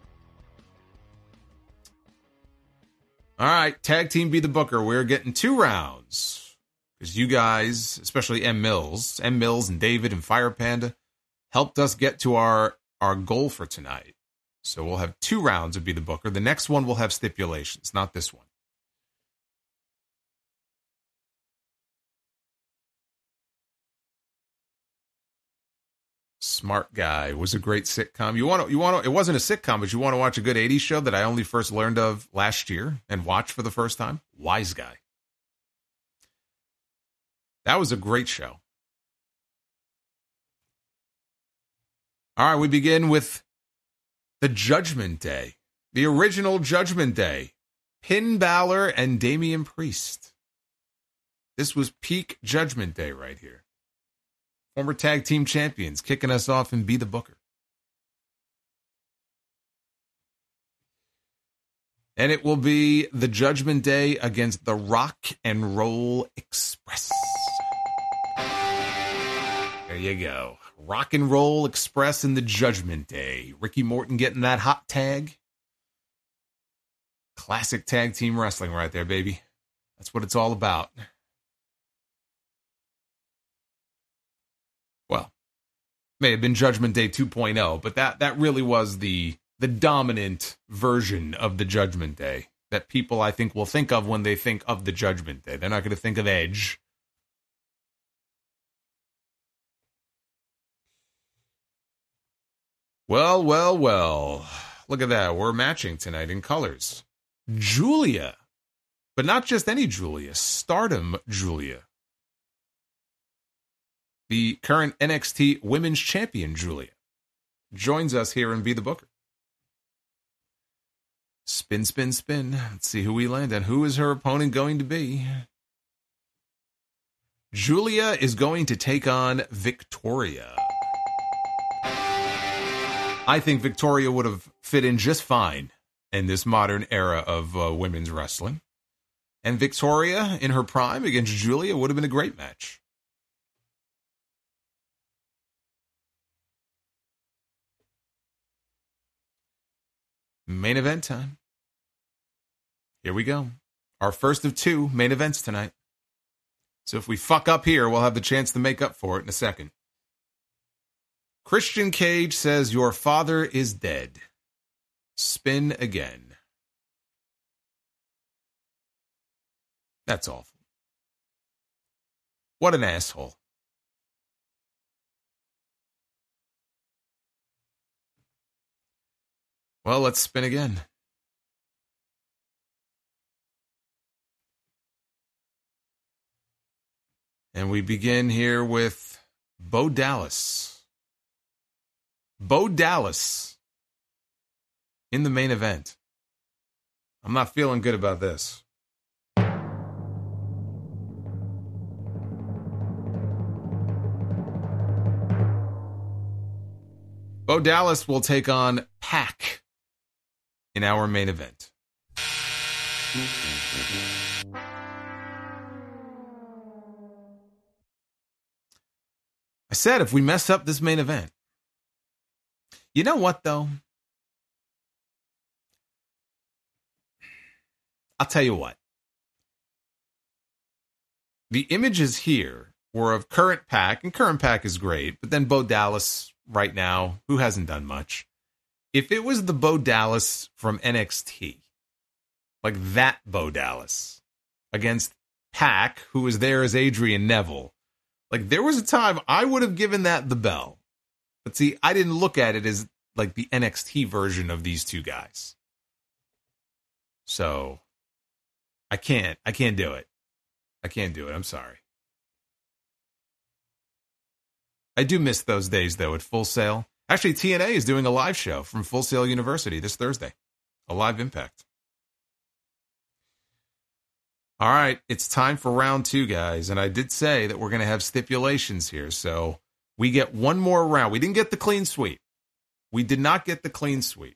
All right, tag team Be the Booker. We're getting 2 rounds. Because you guys, especially M. Mills and David and Fire Panda, helped us get to our goal for tonight. So we'll have 2 rounds of Be the Booker. The next one will have stipulations, not this one. Smart Guy was a great sitcom. You want to, it wasn't a sitcom, but you want to watch a good 80s show that I only first learned of last year and watched for the first time? Wise Guy. That was a great show. All right, we begin with the Judgment Day. The original Judgment Day. Finn Balor and Damian Priest. This was peak Judgment Day right here. Former tag team champions kicking us off and Be the Booker. And it will be the Judgment Day against the Rock and Roll Express. There you go. Rock and Roll Express in the Judgment Day. Ricky Morton getting that hot tag. Classic tag team wrestling right there, baby. That's what it's all about. Well, may have been Judgment Day 2.0, but that really was the dominant version of the Judgment Day that people, I think, will think of when they think of the Judgment Day. They're not going to think of Edge. Well. Look at that. We're matching tonight in colors. Julia. But not just any Julia. Stardom Julia. The current NXT Women's Champion, Julia, joins us here in Be the Booker. Spin. Let's see who we land on. Who is her opponent going to be? Julia is going to take on Victoria. I think Victoria would have fit in just fine in this modern era of women's wrestling. And Victoria, in her prime against Julia, would have been a great match. Main event time. Here we go. Our first of 2 main events tonight. So if we fuck up here, we'll have the chance to make up for it in a second. Christian Cage says, "Your father is dead." Spin again. That's awful. What an asshole. Well, let's spin again. And we begin here with Bo Dallas. Bo Dallas in the main event. I'm not feeling good about this. Bo Dallas will take on Pac in our main event. I said if we mess up this main event. You know what, though? I'll tell you what. The images here were of current Pac, and current Pac is great, but then Bo Dallas right now, who hasn't done much. If it was the Bo Dallas from NXT, like that Bo Dallas, against Pac, who was there as Adrian Neville, like there was a time I would have given that the bell. But see, I didn't look at it as like the NXT version of these 2 guys. So I can't do it. I can't do it. I'm sorry. I do miss those days, though, at Full Sail. Actually, TNA is doing a live show from Full Sail University this Thursday. A live Impact. All right, it's time for round 2, guys. And I did say that we're going to have stipulations here. So we get one more round. We didn't get the clean sweep. We did not get the clean sweep.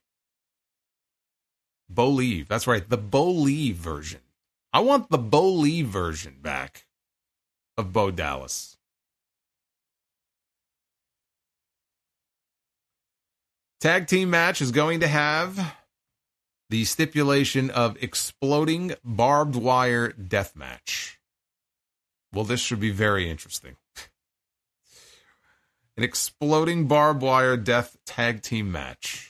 Bo Leave. That's right, the Bo Leave version. I want the Bo Leave version back of Bo Dallas. Tag team match is going to have the stipulation of exploding barbed wire death match. Well, this should be very interesting. An exploding barbed wire death tag team match.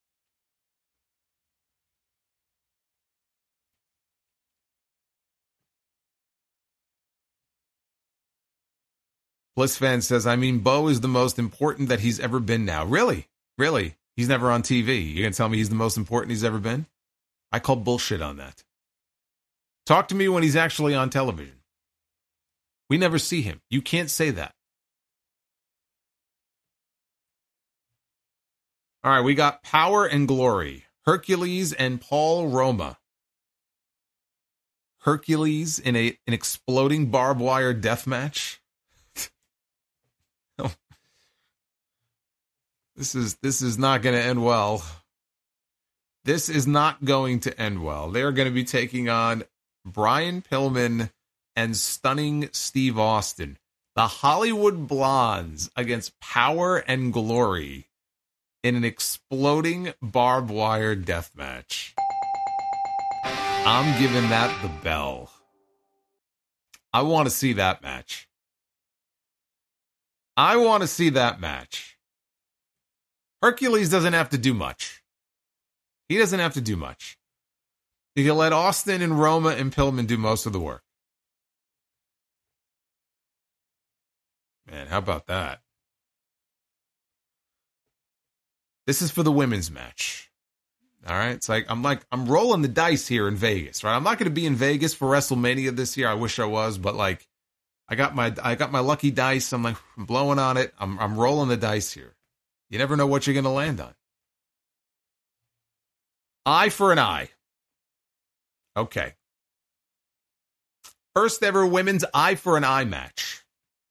BlissFan says, I mean, Bo is the most important that he's ever been now. Really? Really? He's never on TV. You're going to tell me he's the most important he's ever been? I call bullshit on that. Talk to me when he's actually on television. We never see him. You can't say that. All right, we got Power and Glory. Hercules and Paul Roma. Hercules in an exploding barbed wire death match. This is not going to end well. This is not going to end well. They're going to be taking on Brian Pillman and Stunning Steve Austin. The Hollywood Blondes against Power and Glory in an exploding barbed wire death match. I'm giving that the bell. I want to see that match. I want to see that match. Hercules doesn't have to do much. He doesn't have to do much. You can let Austin and Roma and Pillman do most of the work. Man, how about that? This is for the women's match. All right? It's like I'm rolling the dice here in Vegas, right? I'm not going to be in Vegas for WrestleMania this year. I wish I was, but like I got my lucky dice. I'm blowing on it. I'm rolling the dice here. You never know what you're going to land on. Eye for an eye. Okay. First ever women's eye for an eye match.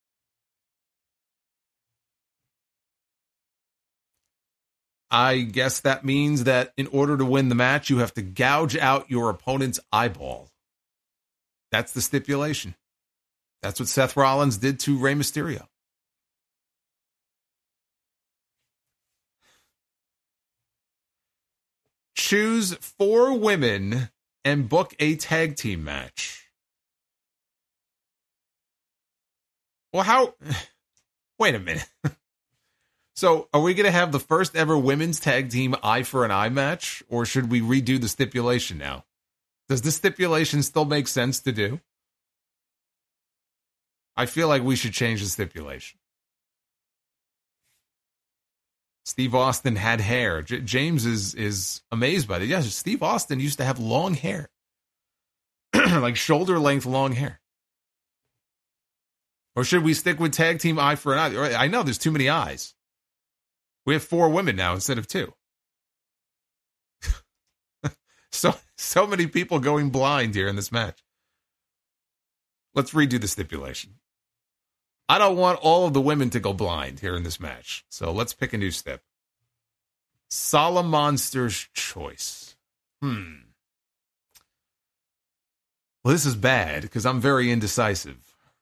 I guess that means that in order to win the match, you have to gouge out your opponent's eyeball. That's the stipulation. That's what Seth Rollins did to Rey Mysterio. Choose 4 women and book a tag team match. Well, how? Wait a minute. So, are we going to have the first ever women's tag team eye for an eye match? Or should we redo the stipulation now? Does this stipulation still make sense to do? I feel like we should change the stipulation. Steve Austin had hair. James is amazed by that. Yes, Steve Austin used to have long hair. Like shoulder length long hair. Or should we stick with tag team eye for an eye? I know there's too many eyes. We have 4 women now instead of 2. So many people going blind here in this match. Let's redo the stipulation. I don't want all of the women to go blind here in this match. So let's pick a new step. Solomonster's choice. Well, this is bad because I'm very indecisive.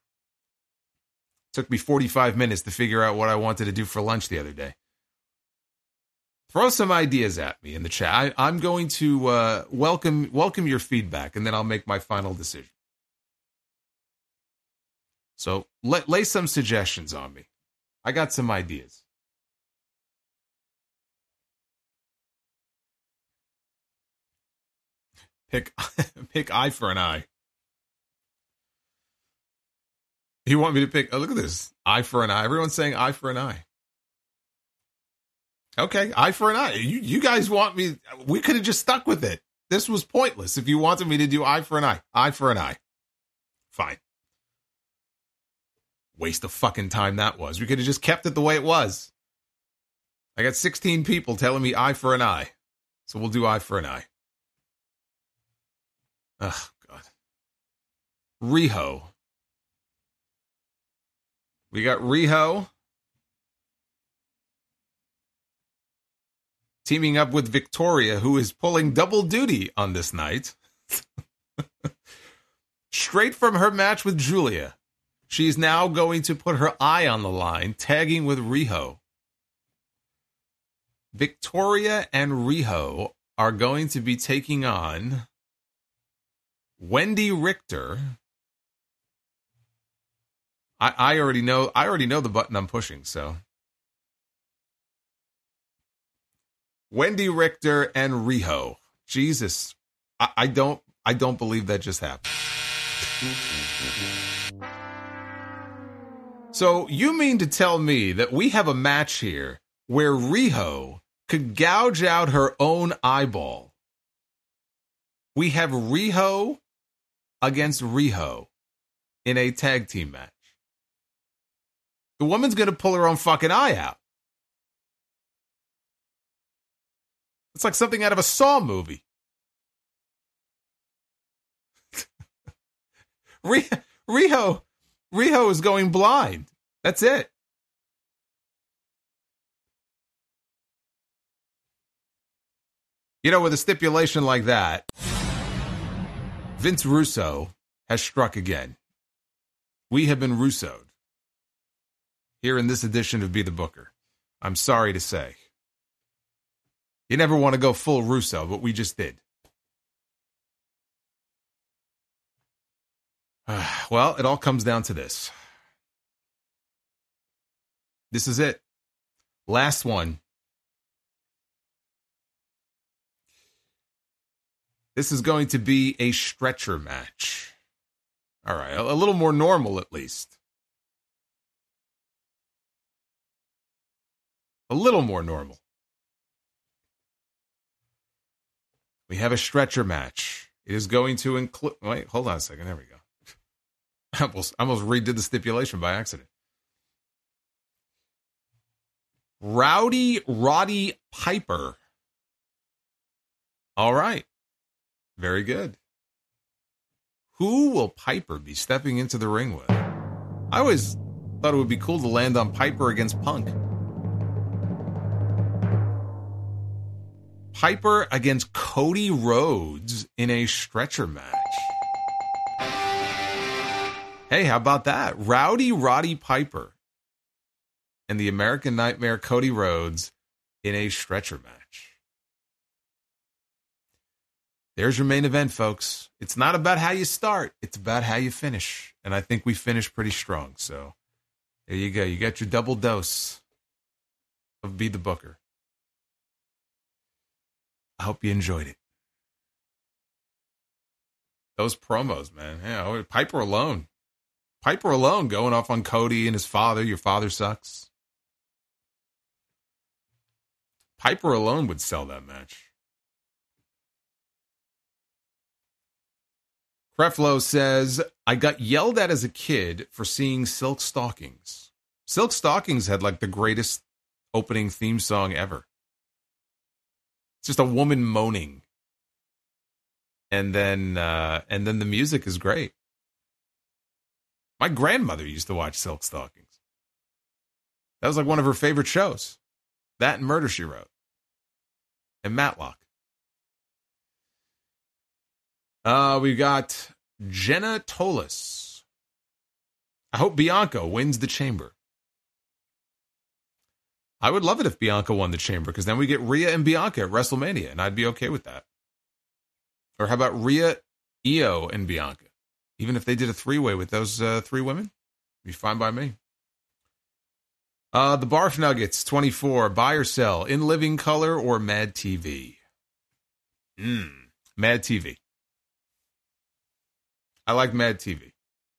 It took me 45 minutes to figure out what I wanted to do for lunch the other day. Throw some ideas at me in the chat. I'm going to welcome your feedback, and then I'll make my final decision. So lay some suggestions on me. I got some ideas. Pick eye for an eye. You want me to pick? Oh, look at this. Eye for an eye. Everyone's saying eye for an eye. Okay, eye for an eye. You guys want me? We could have just stuck with it. This was pointless. If you wanted me to do eye for an eye for an eye. Fine. Waste of fucking time that was. We could have just kept it the way it was. I got 16 people telling me eye for an eye. So we'll do eye for an eye. Oh, God. Riho. We got Riho teaming up with Victoria, who is pulling double duty on this night. Straight from her match with Julia. She's now going to put her eye on the line, tagging with Riho. Victoria and Riho are going to be taking on Wendy Richter. I already know the button I'm pushing, so Wendy Richter and Riho. Jesus, I don't believe that just happened. So you mean to tell me that we have a match here where Riho could gouge out her own eyeball? We have Riho against Riho in a tag team match. The woman's going to pull her own fucking eye out. It's like something out of a Saw movie. Riho is going blind. That's it. You know, with a stipulation like that, Vince Russo has struck again. We have been Russo'd here in this edition of Be the Booker. I'm sorry to say. You never want to go full Russo, but we just did. Well, it all comes down to this. This is it. Last one. This is going to be a stretcher match. All right, a little more normal at least. A little more normal. We have a stretcher match. It is going to include... Wait, hold on a second. There we go. I almost redid the stipulation by accident. Rowdy Roddy Piper. All right. Very good. Who will Piper be stepping into the ring with? I always thought it would be cool to land on Piper against Punk. Piper against Cody Rhodes in a stretcher match. Hey, how about that? Rowdy Roddy Piper and the American Nightmare Cody Rhodes in a stretcher match. There's your main event, folks. It's not about how you start. It's about how you finish. And I think we finished pretty strong. So there you go. You got your double dose of Be the Booker. I hope you enjoyed it. Those promos, man. Yeah, Piper alone. Piper alone going off on Cody and his father. Your father sucks. Piper alone would sell that match. Creflo says, I got yelled at as a kid for seeing Silk Stockings. Silk Stockings had like the greatest opening theme song ever. It's just a woman moaning. And then the music is great. My grandmother used to watch Silk Stockings. That was like one of her favorite shows. That and Murder, She Wrote. And Matlock. We got Jenna Tolis. I hope Bianca wins the Chamber. I would love it if Bianca won the Chamber, because then we get Rhea and Bianca at WrestleMania, and I'd be okay with that. Or how about Rhea, Io, and Bianca? Even if they did a three-way with those three women, it'd be fine by me. The Barf Nuggets, 24, buy or sell, in living color or Mad TV? Mad TV. I like Mad TV.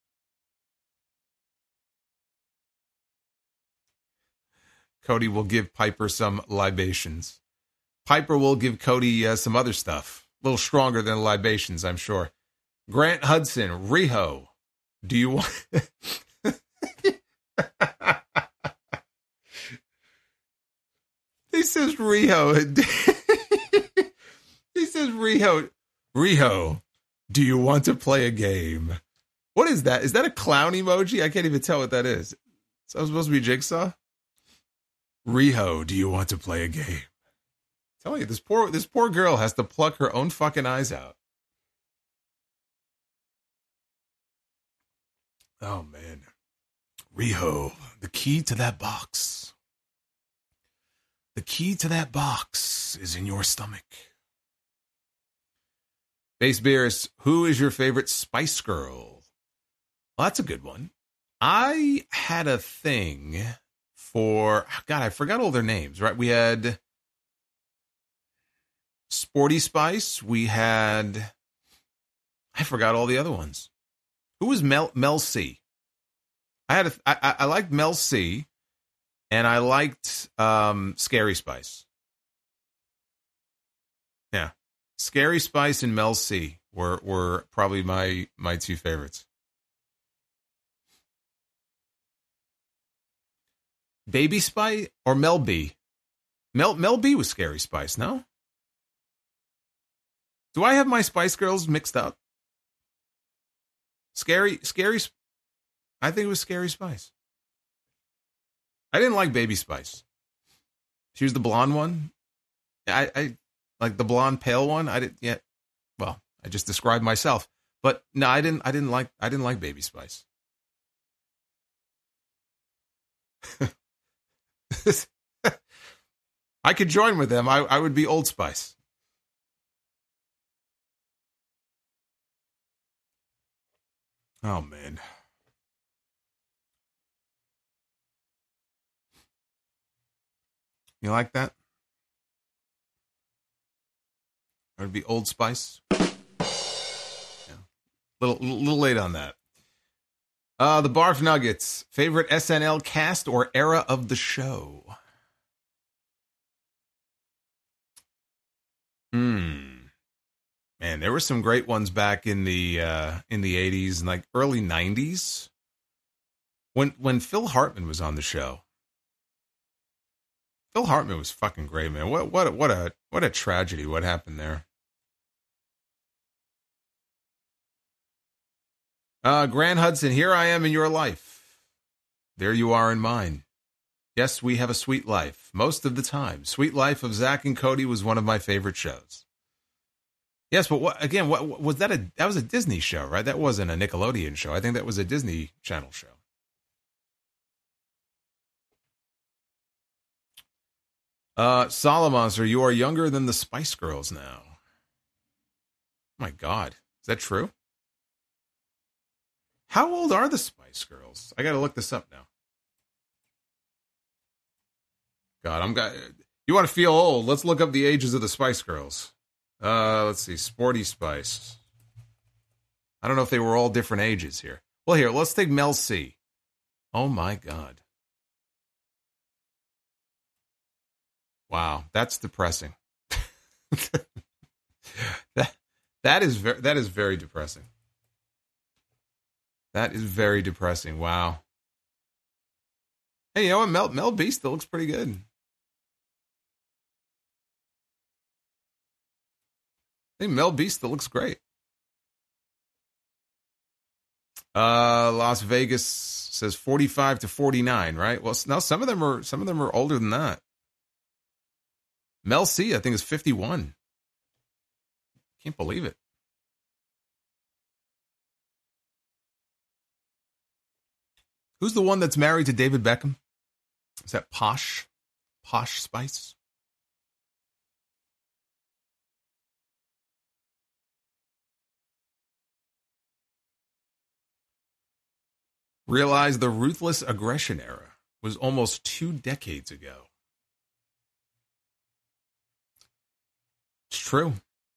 Cody will give Piper some libations. Piper will give Cody some other stuff. A little stronger than libations, I'm sure. Grant Hudson, Riho, do you want... He says Riho. He says Riho, do you want to play a game? What is that? Is that a clown emoji? I can't even tell what that is. So I'm supposed to be Jigsaw? Riho, do you want to play a game? I'm telling you, this poor girl has to pluck her own fucking eyes out. Oh, man. Riho, the key to that box. The key to that box is in your stomach. Base Beerus, who is your favorite Spice Girl? Well, that's a good one. I had a thing for... God, I forgot all their names, right? We had Sporty Spice. We had, I forgot all the other ones. Who was Mel C? I liked Mel C, and I liked Scary Spice. Yeah, Scary Spice and Mel C were probably my two favorites. Baby Spice or Mel B? Mel B was Scary Spice, no? Do I have my Spice Girls mixed up? Scary, I think it was Scary Spice. I didn't like Baby Spice. She was the blonde one. I like the blonde pale one. I didn't yet. Well, I just described myself, but no, I didn't like Baby Spice. I could join with them. I would be Old Spice. Oh, man. You like that? I would be Old Spice. Yeah. Little late on that. The Barf Nuggets. Favorite SNL cast or era of the show? Man, there were some great ones back in the 80s and like early 90s. When Phil Hartman was on the show. Phil Hartman was fucking great, man. What a tragedy what happened there. Grant Hudson, here I am in your life. There you are in mine. Yes, we have a sweet life. Most of the time. Sweet Life of Zach and Cody was one of my favorite shows. Yes, but what was that? That was a Disney show, right? That wasn't a Nickelodeon show. I think that was a Disney Channel show. Solomonster, you are younger than the Spice Girls now. My God, is that true? How old are the Spice Girls? I got to look this up now. God, you want to feel old? Let's look up the ages of the Spice Girls. Let's see, Sporty Spice. I don't know if they were all different ages here. Well, here, let's take Mel C. Oh my God. Wow, that's depressing. that is very depressing. That is very depressing. Wow. Hey, you know what? Mel B still looks pretty good. I think Mel B still looks great. Las Vegas says 45 to 49, right? Well, now some of them are older than that. Mel C, I think, is 51. Can't believe it. Who's the one that's married to David Beckham? Is that Posh Spice? Realize the ruthless aggression era was almost 2 decades ago. It's true.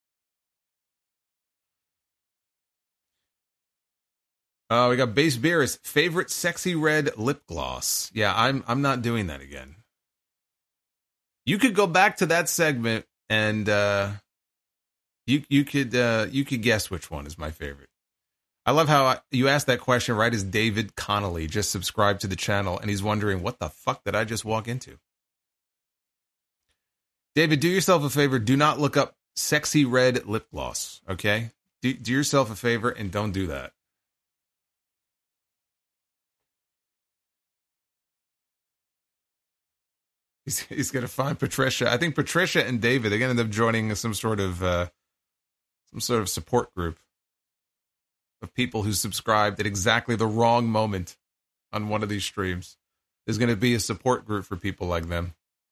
We got Base Beerus, favorite sexy red lip gloss. Yeah, I'm not doing that again. You could go back to that segment and you could guess which one is my favorite. I love how you asked that question right as David Connolly just subscribed to the channel, and he's wondering, what the fuck did I just walk into? David, do yourself a favor. Do not look up sexy red lip gloss, okay? Do yourself a favor and don't do that. He's going to find Patricia. I think Patricia and David, they're going to end up joining some sort of support group of people who subscribed at exactly the wrong moment on one of these streams. There's going to be a support group for people like them.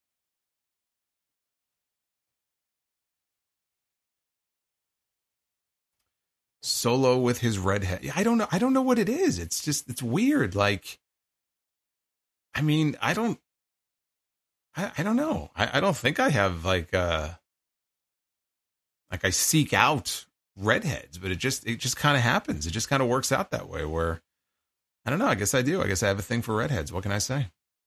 Solo with his red head. I don't know what it is. It's weird. Like, I mean, I don't know. I don't think I have like like I seek out redheads, but it just kind of happens. It just kind of works out that way where, I don't know, I guess I do. I guess I have a thing for redheads. What can I say?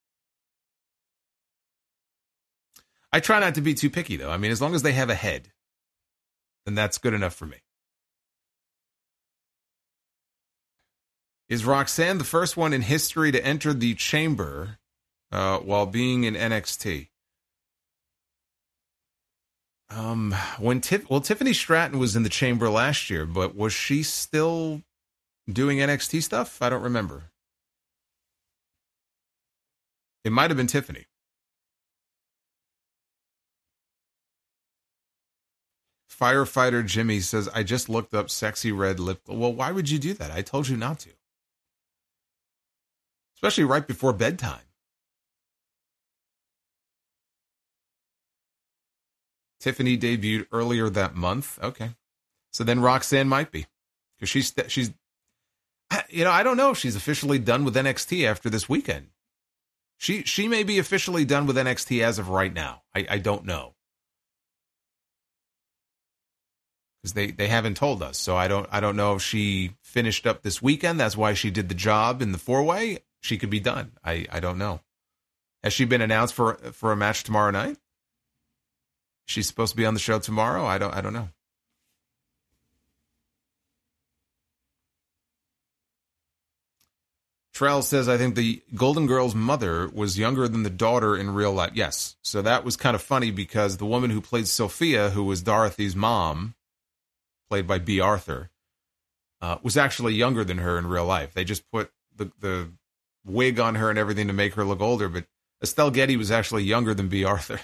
I try not to be too picky, though. I mean, as long as they have a head, then that's good enough for me. Is Roxanne the first one in history to enter the chamber while being in NXT? Tiffany Stratton was in the chamber last year, but was she still doing NXT stuff? I don't remember. It might have been Tiffany. Firefighter Jimmy says, I just looked up sexy red lip. Well, why would you do that? I told you not to. Especially right before bedtime. Tiffany debuted earlier that month. Okay. So then Roxanne might be. Because she's, I don't know if she's officially done with NXT after this weekend. She may be officially done with NXT as of right now. I don't know. Because they haven't told us. So I don't know if she finished up this weekend. That's why she did the job in the 4-way. She could be done. I don't know. Has she been announced for a match tomorrow night? She's supposed to be on the show tomorrow? I don't know. Trell says, I think the Golden Girl's mother was younger than the daughter in real life. Yes. So that was kind of funny because the woman who played Sophia, who was Dorothy's mom, played by B. Arthur, was actually younger than her in real life. They just put the wig on her and everything to make her look older, but Estelle Getty was actually younger than B. Arthur.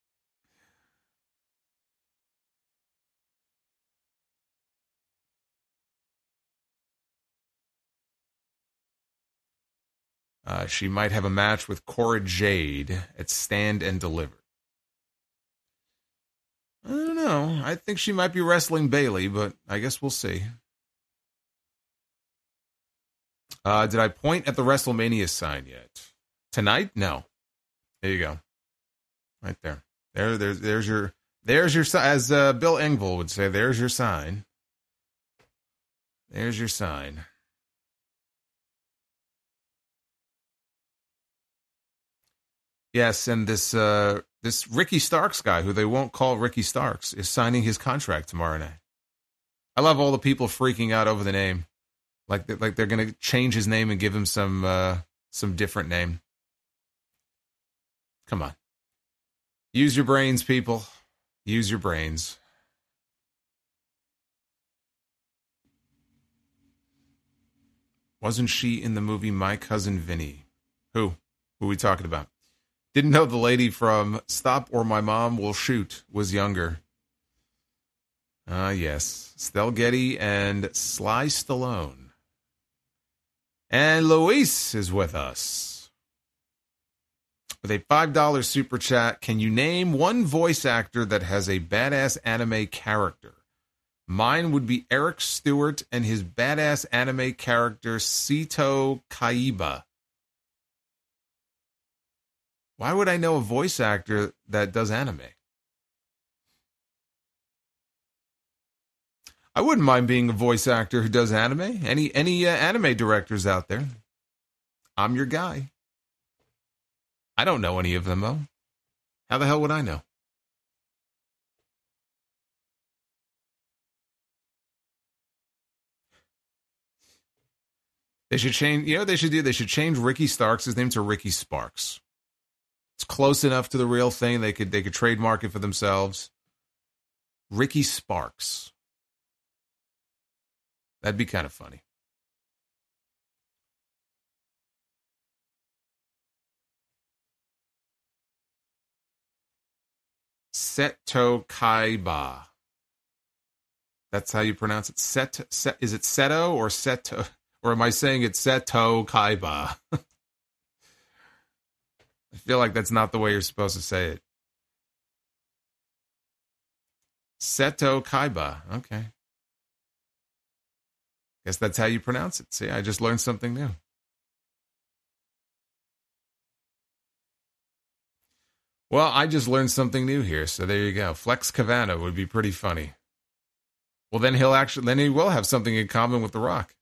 She might have a match with Cora Jade at Stand and Deliver. I don't know. I think she might be wrestling Bayley, but I guess we'll see. Did I point at the WrestleMania sign yet? Tonight? No. There you go. Right there. There's your as Bill Engvall would say, there's your sign. There's your sign. Yes, and this Ricky Starks guy, who they won't call Ricky Starks, is signing his contract tomorrow night. I love all the people freaking out over the name, like they're going to change his name and give him some different name. Come on, use your brains, people. Use your brains. Wasn't she in the movie My Cousin Vinny? Who are we talking about? Didn't know the lady from Stop or My Mom Will Shoot was younger. Yes. Estelle Getty and Sly Stallone. And Luis is with us. With a $5 super chat, can you name one voice actor that has a badass anime character? Mine would be Eric Stewart and his badass anime character, Seto Kaiba. Why would I know a voice actor that does anime? I wouldn't mind being a voice actor who does anime. Any anime directors out there? I'm your guy. I don't know any of them, though. How the hell would I know? They should change, they should change Ricky Starks' name to Ricky Sparks. It's close enough to the real thing. They could trademark it for themselves. Ricky Sparks. That'd be kind of funny. Seto Kaiba. That's how you pronounce it. Is it Seto or Seto? Or am I saying it's Seto Kaiba? I feel like that's not the way you're supposed to say it. Seto Kaiba. Okay. Guess that's how you pronounce it. See, I just learned something new. Well, I just learned something new here, so there you go. Flex Cavana would be pretty funny. Well, then he will have something in common with The Rock.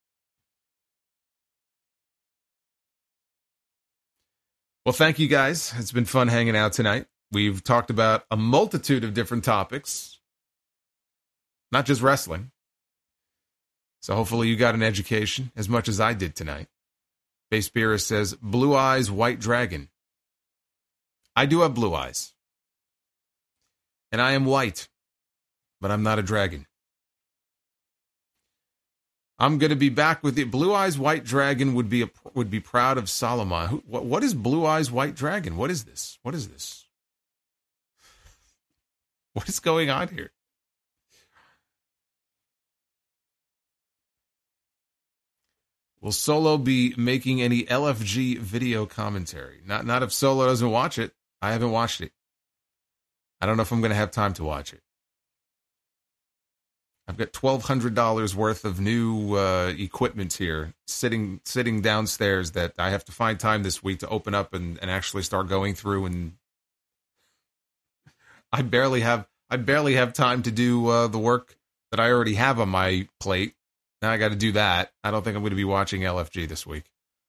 Well, thank you guys. It's been fun hanging out tonight. We've talked about a multitude of different topics, not just wrestling. So hopefully you got an education as much as I did tonight. Base Beerus says, Blue Eyes White Dragon. I do have blue eyes. And I am white, but I'm not a dragon. I'm going to be back with it. Blue Eyes White Dragon would be proud of Solomon. What is Blue Eyes White Dragon? What is this? What is this? What is going on here? Will Solo be making any LFG video commentary? Not if Solo doesn't watch it. I haven't watched it. I don't know if I'm going to have time to watch it. I've got $1,200 worth of new equipment here sitting downstairs that I have to find time this week to open up and actually start going through. And I barely have time to do the work that I already have on my plate. Now I got to do that. I don't think I'm going to be watching LFG this week.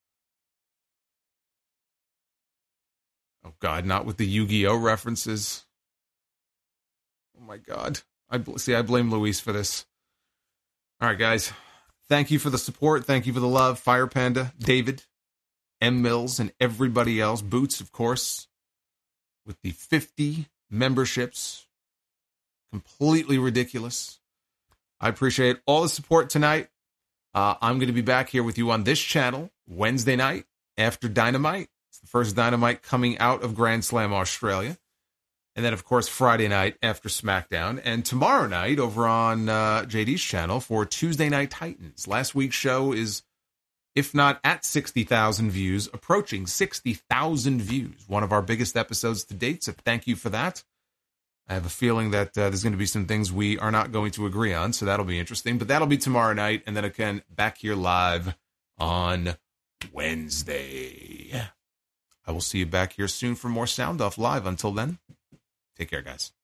Oh, God, not with the Yu-Gi-Oh! References. Oh, my God. I blame Luis for this. All right, guys. Thank you for the support. Thank you for the love. Fire Panda, David, M. Mills, and everybody else. Boots, of course, with the 50 memberships. Completely ridiculous. I appreciate all the support tonight. I'm going to be back here with you on this channel Wednesday night after Dynamite. It's the first Dynamite coming out of Grand Slam Australia. And then, of course, Friday night after SmackDown. And tomorrow night over on JD's channel for Tuesday Night Titans. Last week's show is, if not at 60,000 views, approaching 60,000 views. One of our biggest episodes to date, so thank you for that. I have a feeling that there's going to be some things we are not going to agree on, so that'll be interesting. But that'll be tomorrow night, and then again, back here live on Wednesday. I will see you back here soon for more Sound Off Live. Until then, take care, guys.